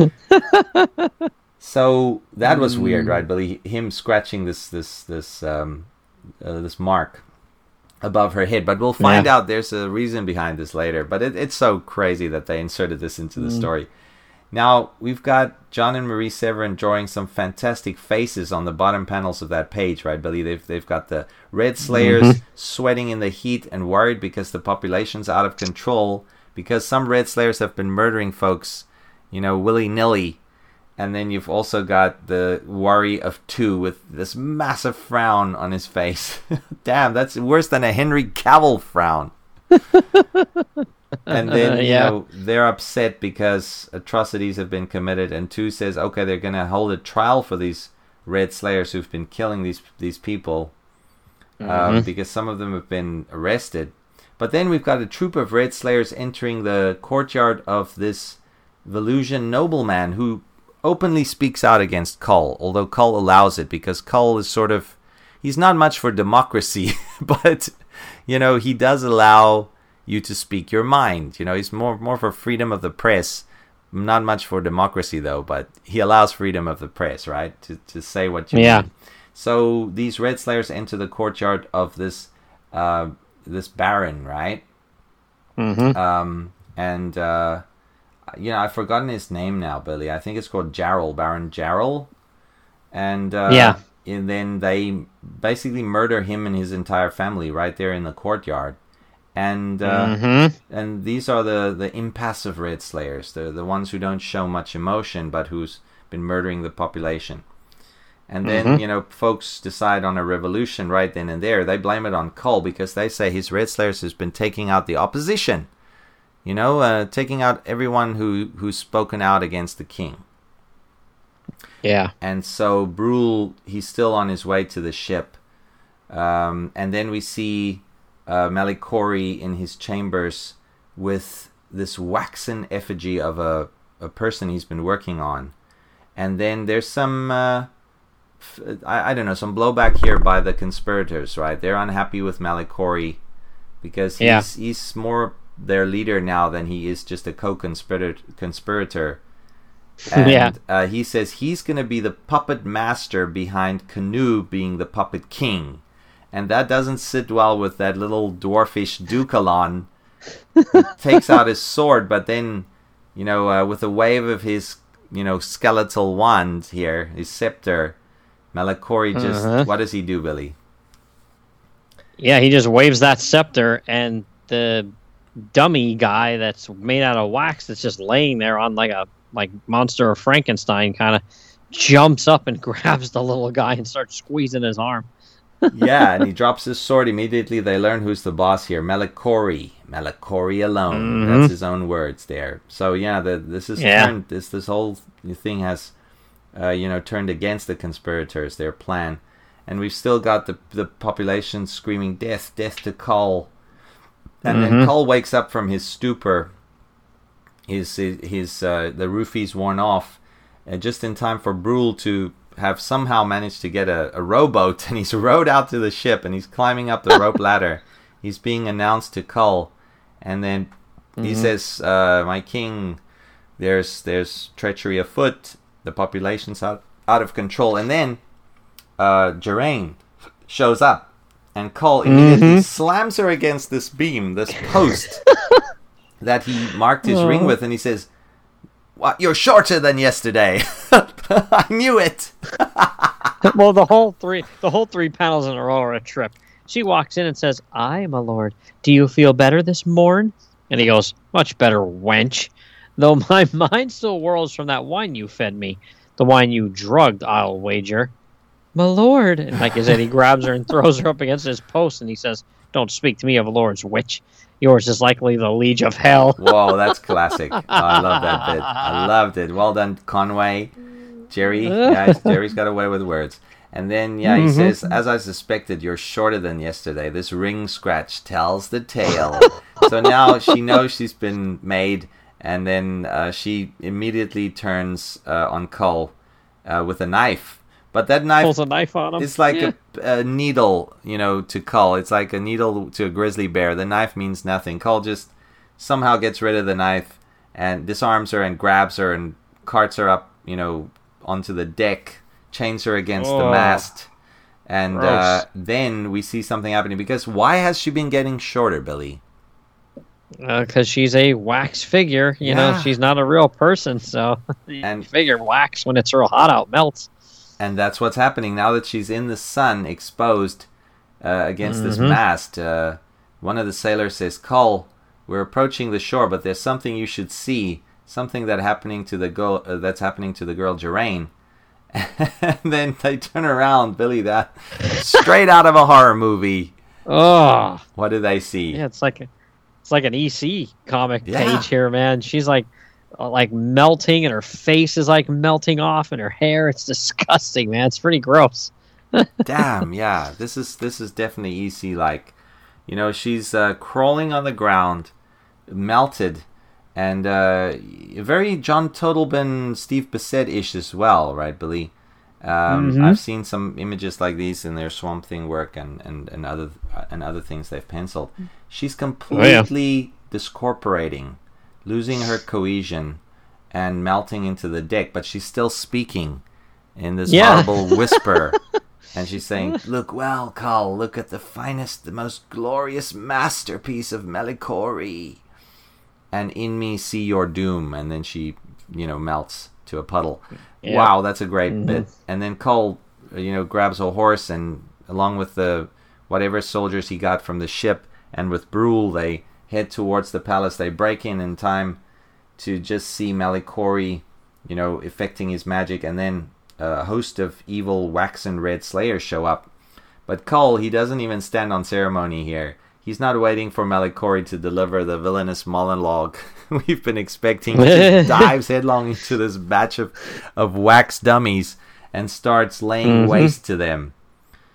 [SPEAKER 1] So that was weird, right, Billy? Him scratching this mark above her head. But we'll find out there's a reason behind this later. But it's so crazy that they inserted this into the story. Now, we've got John and Marie Severin drawing some fantastic faces on the bottom panels of that page, right, Billy? They've got the Red Slayers sweating in the heat and worried because the population's out of control, because some Red Slayers have been murdering folks, willy-nilly. And then you've also got the worry of two with this massive frown on his face. Damn, that's worse than a Henry Cavill frown. And then, they're upset because atrocities have been committed. And two says, okay, they're going to hold a trial for these Red Slayers who've been killing these people. Because some of them have been arrested. But then we've got a troop of Red Slayers entering the courtyard of this Velusian nobleman who openly speaks out against Cull, although Cull allows it because Cull is sort of... He's not much for democracy, but, he does allow you to speak your mind. He's more for freedom of the press. Not much for democracy, though, but he allows freedom of the press, right? To say what you mean. So these Red Slayers enter the courtyard of this baron, right? I've forgotten his name now, Billy. I think it's called Jarl, Baron Jarl. And then they basically murder him and his entire family right there in the courtyard. And and these are the impassive Red Slayers, the ones who don't show much emotion, but who's been murdering the population. And then, folks decide on a revolution right then and there. They blame it on Cull because they say his Red Slayers has been taking out the opposition. Taking out everyone who's spoken out against the king.
[SPEAKER 2] Yeah.
[SPEAKER 1] And so Brule, he's still on his way to the ship. And then we see Melikori in his chambers with this waxen effigy of a person he's been working on. And then there's some, I don't know, some blowback here by the conspirators, right? They're unhappy with Melikori because he's more their leader now than he is just a co-conspirator. And he says he's going to be the puppet master behind Canute being the puppet king. And that doesn't sit well with that little dwarfish Deucalion. He takes out his sword, but then, with a wave of his, skeletal wand here, his scepter, Melikori just, what does he do, Billy?
[SPEAKER 2] Yeah, he just waves that scepter, and the dummy guy that's made out of wax that's just laying there on like Monster of Frankenstein kind of jumps up and grabs the little guy and starts squeezing his arm.
[SPEAKER 1] Yeah, and he drops his sword. Immediately they learn who's the boss here. Melikori alone. That's his own words there. So this is turned, this whole thing has turned against the conspirators, their plan. And we've still got the population screaming death to Kull. And then Kull wakes up from his stupor. The roofie's worn off, just in time for Brule to have somehow managed to get a rowboat, and he's rowed out to the ship, and he's climbing up the rope ladder. He's being announced to Kull, and then he says, "My king, there's treachery afoot. The population's out of control." And then Geraint shows up, and Kull immediately slams her against this beam, this post that he marked his ring with, and he says, "What? You're shorter than yesterday." I knew it.
[SPEAKER 2] Well, the whole three panels in a row are a trip. She walks in and says, "Aye, my lord, do you feel better this morn?" And he goes, "Much better, wench. Though my mind still whirls from that wine you fed me. The wine you drugged, I'll wager." "My lord," and like I said, he grabs her and throws her up against his post, and he says, "Don't speak to me of lords, witch. Yours is likely the liege of hell."
[SPEAKER 1] Whoa, that's classic. Oh, I love that bit. I loved it. Well done, Conway. Jerry's got away with words. And then, he says, "As I suspected, you're shorter than yesterday. This ring scratch tells the tale." So now she knows she's been made, and then she immediately turns on Kull with a knife. But that knife
[SPEAKER 2] pulls a knife on him.
[SPEAKER 1] It's like a needle, to Kull. It's like a needle to a grizzly bear. The knife means nothing. Kull just somehow gets rid of the knife and disarms her and grabs her and carts her up, onto the deck, chains her against the mast. And then we see something happening. Because why has she been getting shorter, Billy?
[SPEAKER 2] Because she's a wax figure. You know, she's not a real person. So you figure wax, when it's real hot out, melts.
[SPEAKER 1] And that's what's happening now that she's in the sun, exposed against this mast. One of the sailors says, "Kull, we're approaching the shore, but there's something you should see. Something that's happening to the girl Geraint." And then they turn around, Billy. That straight out of a horror movie.
[SPEAKER 2] Oh,
[SPEAKER 1] what do they see?
[SPEAKER 2] Yeah, it's like an EC comic page here, man. She's like melting, and her face is like melting off, and her hair. It's disgusting, man. It's pretty gross.
[SPEAKER 1] Damn, yeah. This is definitely EC like. She's crawling on the ground, melted, and very John Totleben, Steve Bissett-ish as well, right, Billy? I've seen some images like these in their Swamp Thing work and other things they've penciled. She's completely discorporating, losing her cohesion, and melting into the deck, but she's still speaking in this horrible whisper. And she's saying, "Look well, Kull, look at the finest, the most glorious masterpiece of Melikori. And in me see your doom." And then she, melts to a puddle. Yeah. Wow, that's a great bit. And then Kull, grabs a horse, and along with the whatever soldiers he got from the ship, and with Brule, they head towards the palace. They break in time to just see Melikori, effecting his magic, and then a host of evil waxen red slayers show up. But Kull, he doesn't even stand on ceremony here. He's not waiting for Melikori to deliver the villainous monologue we've been expecting. He just dives headlong into this batch of wax dummies and starts laying waste to them.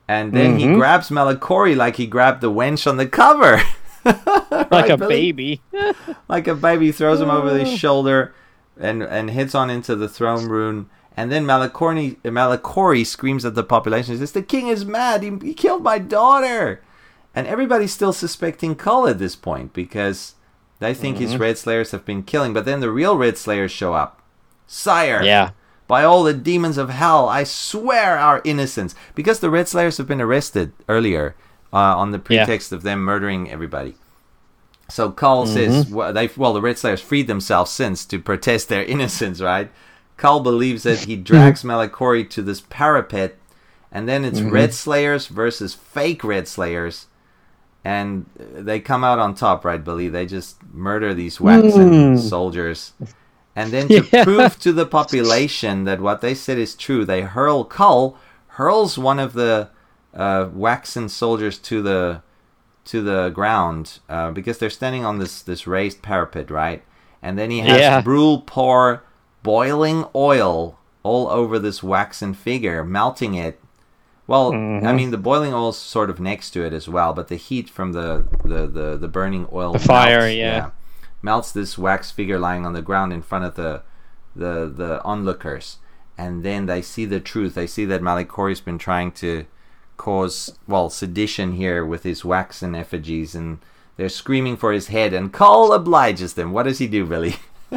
[SPEAKER 1] And then he grabs Malakori like he grabbed the wench on the cover.
[SPEAKER 2] Like a baby.
[SPEAKER 1] Like a baby, throws him over his shoulder and hits on into the throne room. And then Malakori screams at the population, says, the king is mad, he killed my daughter. And everybody's still suspecting Kull at this point because they think his Red Slayers have been killing. But then the real Red Slayers show up. Sire, by all the demons of hell, I swear our innocence. Because the Red Slayers have been arrested earlier on the pretext of them murdering everybody. So Kull says, the Red Slayers freed themselves since to protest their innocence, right? Kull believes that he drags Malakori to this parapet, and then it's Red Slayers versus fake Red Slayers, and they come out on top, right, Billy? They just murder these Waxen soldiers. And then to prove to the population that what they said is true, they Kull hurls one of the Waxen soldiers to the ground because they're standing on this raised parapet, right? And then he has Brule pour boiling oil all over this waxen figure, melting it. Well, I mean, the boiling oil's sort of next to it as well, but the heat from the burning oil,
[SPEAKER 2] the fire,
[SPEAKER 1] melts this wax figure lying on the ground in front of the onlookers. And then they see the truth. They see that Malakori's been trying to cause, sedition here with his waxen effigies, and they're screaming for his head, and Kull obliges them. What does he do, Billy?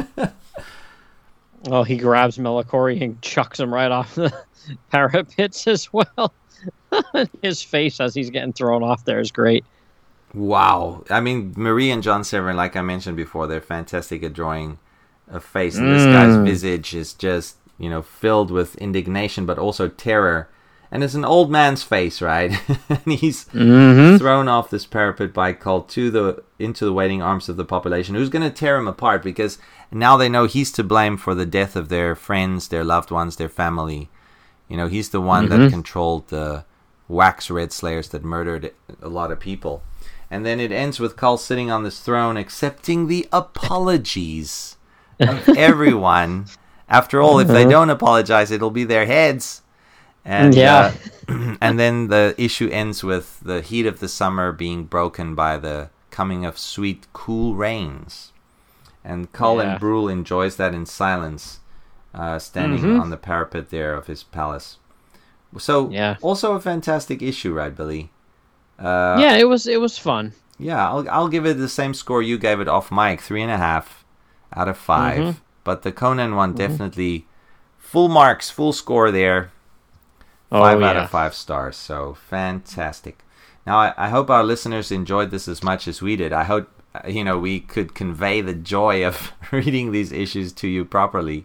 [SPEAKER 2] Well, he grabs Malakori and chucks him right off the parapets as well. His face as he's getting thrown off there is great.
[SPEAKER 1] Wow. I mean, Marie and John Severin, like I mentioned before, they're fantastic at drawing a face. And this guy's visage is just, filled with indignation, but also terror. And it's an old man's face, right? And he's thrown off this parapet by Kull into the waiting arms of the population, who's going to tear him apart because now they know he's to blame for the death of their friends, their loved ones, their family. He's the one that controlled the wax Red Slayers that murdered a lot of people. And then it ends with Kull sitting on this throne, accepting the apologies of everyone. After all, if they don't apologize, it'll be their heads. And and then the issue ends with the heat of the summer being broken by the coming of sweet, cool rains. And Kull and Brule enjoys that in silence, standing on the parapet there of his palace. So, also a fantastic issue, right, Billy?
[SPEAKER 2] It was fun.
[SPEAKER 1] Yeah, I'll give it the same score you gave it off mic, 3.5 out of 5. But the Conan one definitely full marks, full score there. 5 out of 5 stars. So fantastic. Now I hope our listeners enjoyed this as much as we did. I hope we could convey the joy of reading these issues to you properly.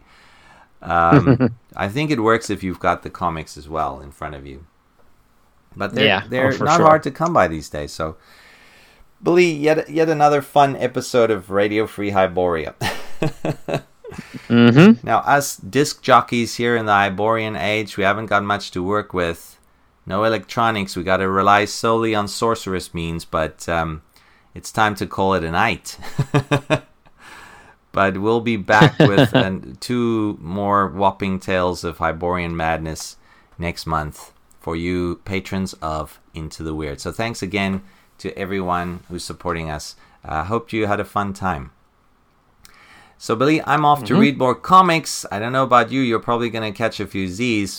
[SPEAKER 1] I think it works if you've got the comics as well in front of you. But they're not hard to come by these days. So, Billy, yet another fun episode of Radio Free Hyboria. Now, us disc jockeys here in the Hyborian age, we haven't got much to work with. No electronics. We got to rely solely on sorcerous means. But it's time to call it a night. But we'll be back with 2 more whopping tales of Hyborian madness next month for you patrons of Into the Weird. So thanks again to everyone who's supporting us. Hope you had a fun time. So, Billy, I'm off to read more comics. I don't know about you. You're probably going to catch a few Z's.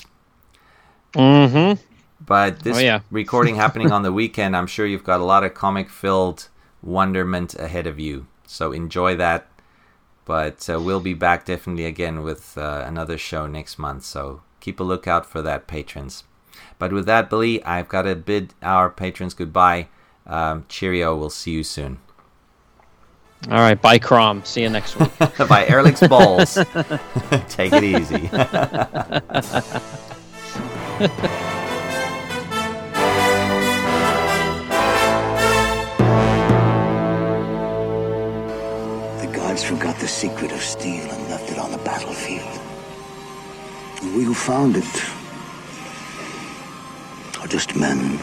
[SPEAKER 1] But this recording happening on the weekend, I'm sure you've got a lot of comic-filled wonderment ahead of you. So enjoy that. But we'll be back definitely again with another show next month. So keep a lookout for that, patrons. But with that, Billy, I've got to bid our patrons goodbye. Cheerio. We'll see you soon.
[SPEAKER 2] All right. Bye, Crom. See you next week.
[SPEAKER 1] Bye, Erlic's Balls. Take it easy.
[SPEAKER 3] Forgot the secret of steel and left it on the battlefield. And we who found it are just men.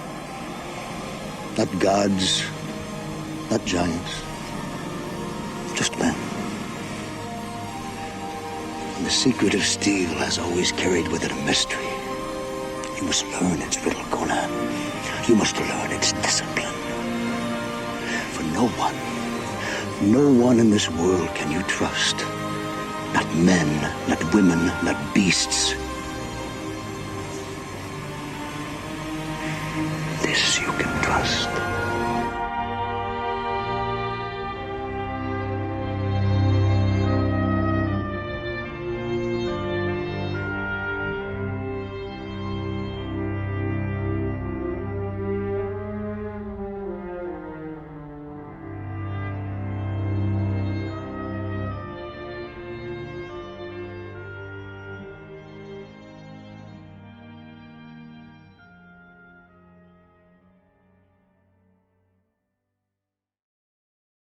[SPEAKER 3] Not gods, not giants, just men. And the secret of steel has always carried with it a mystery. You must learn its riddle, Conan. You must learn its discipline. For no one in this world can you trust. Not men, not women, not beasts.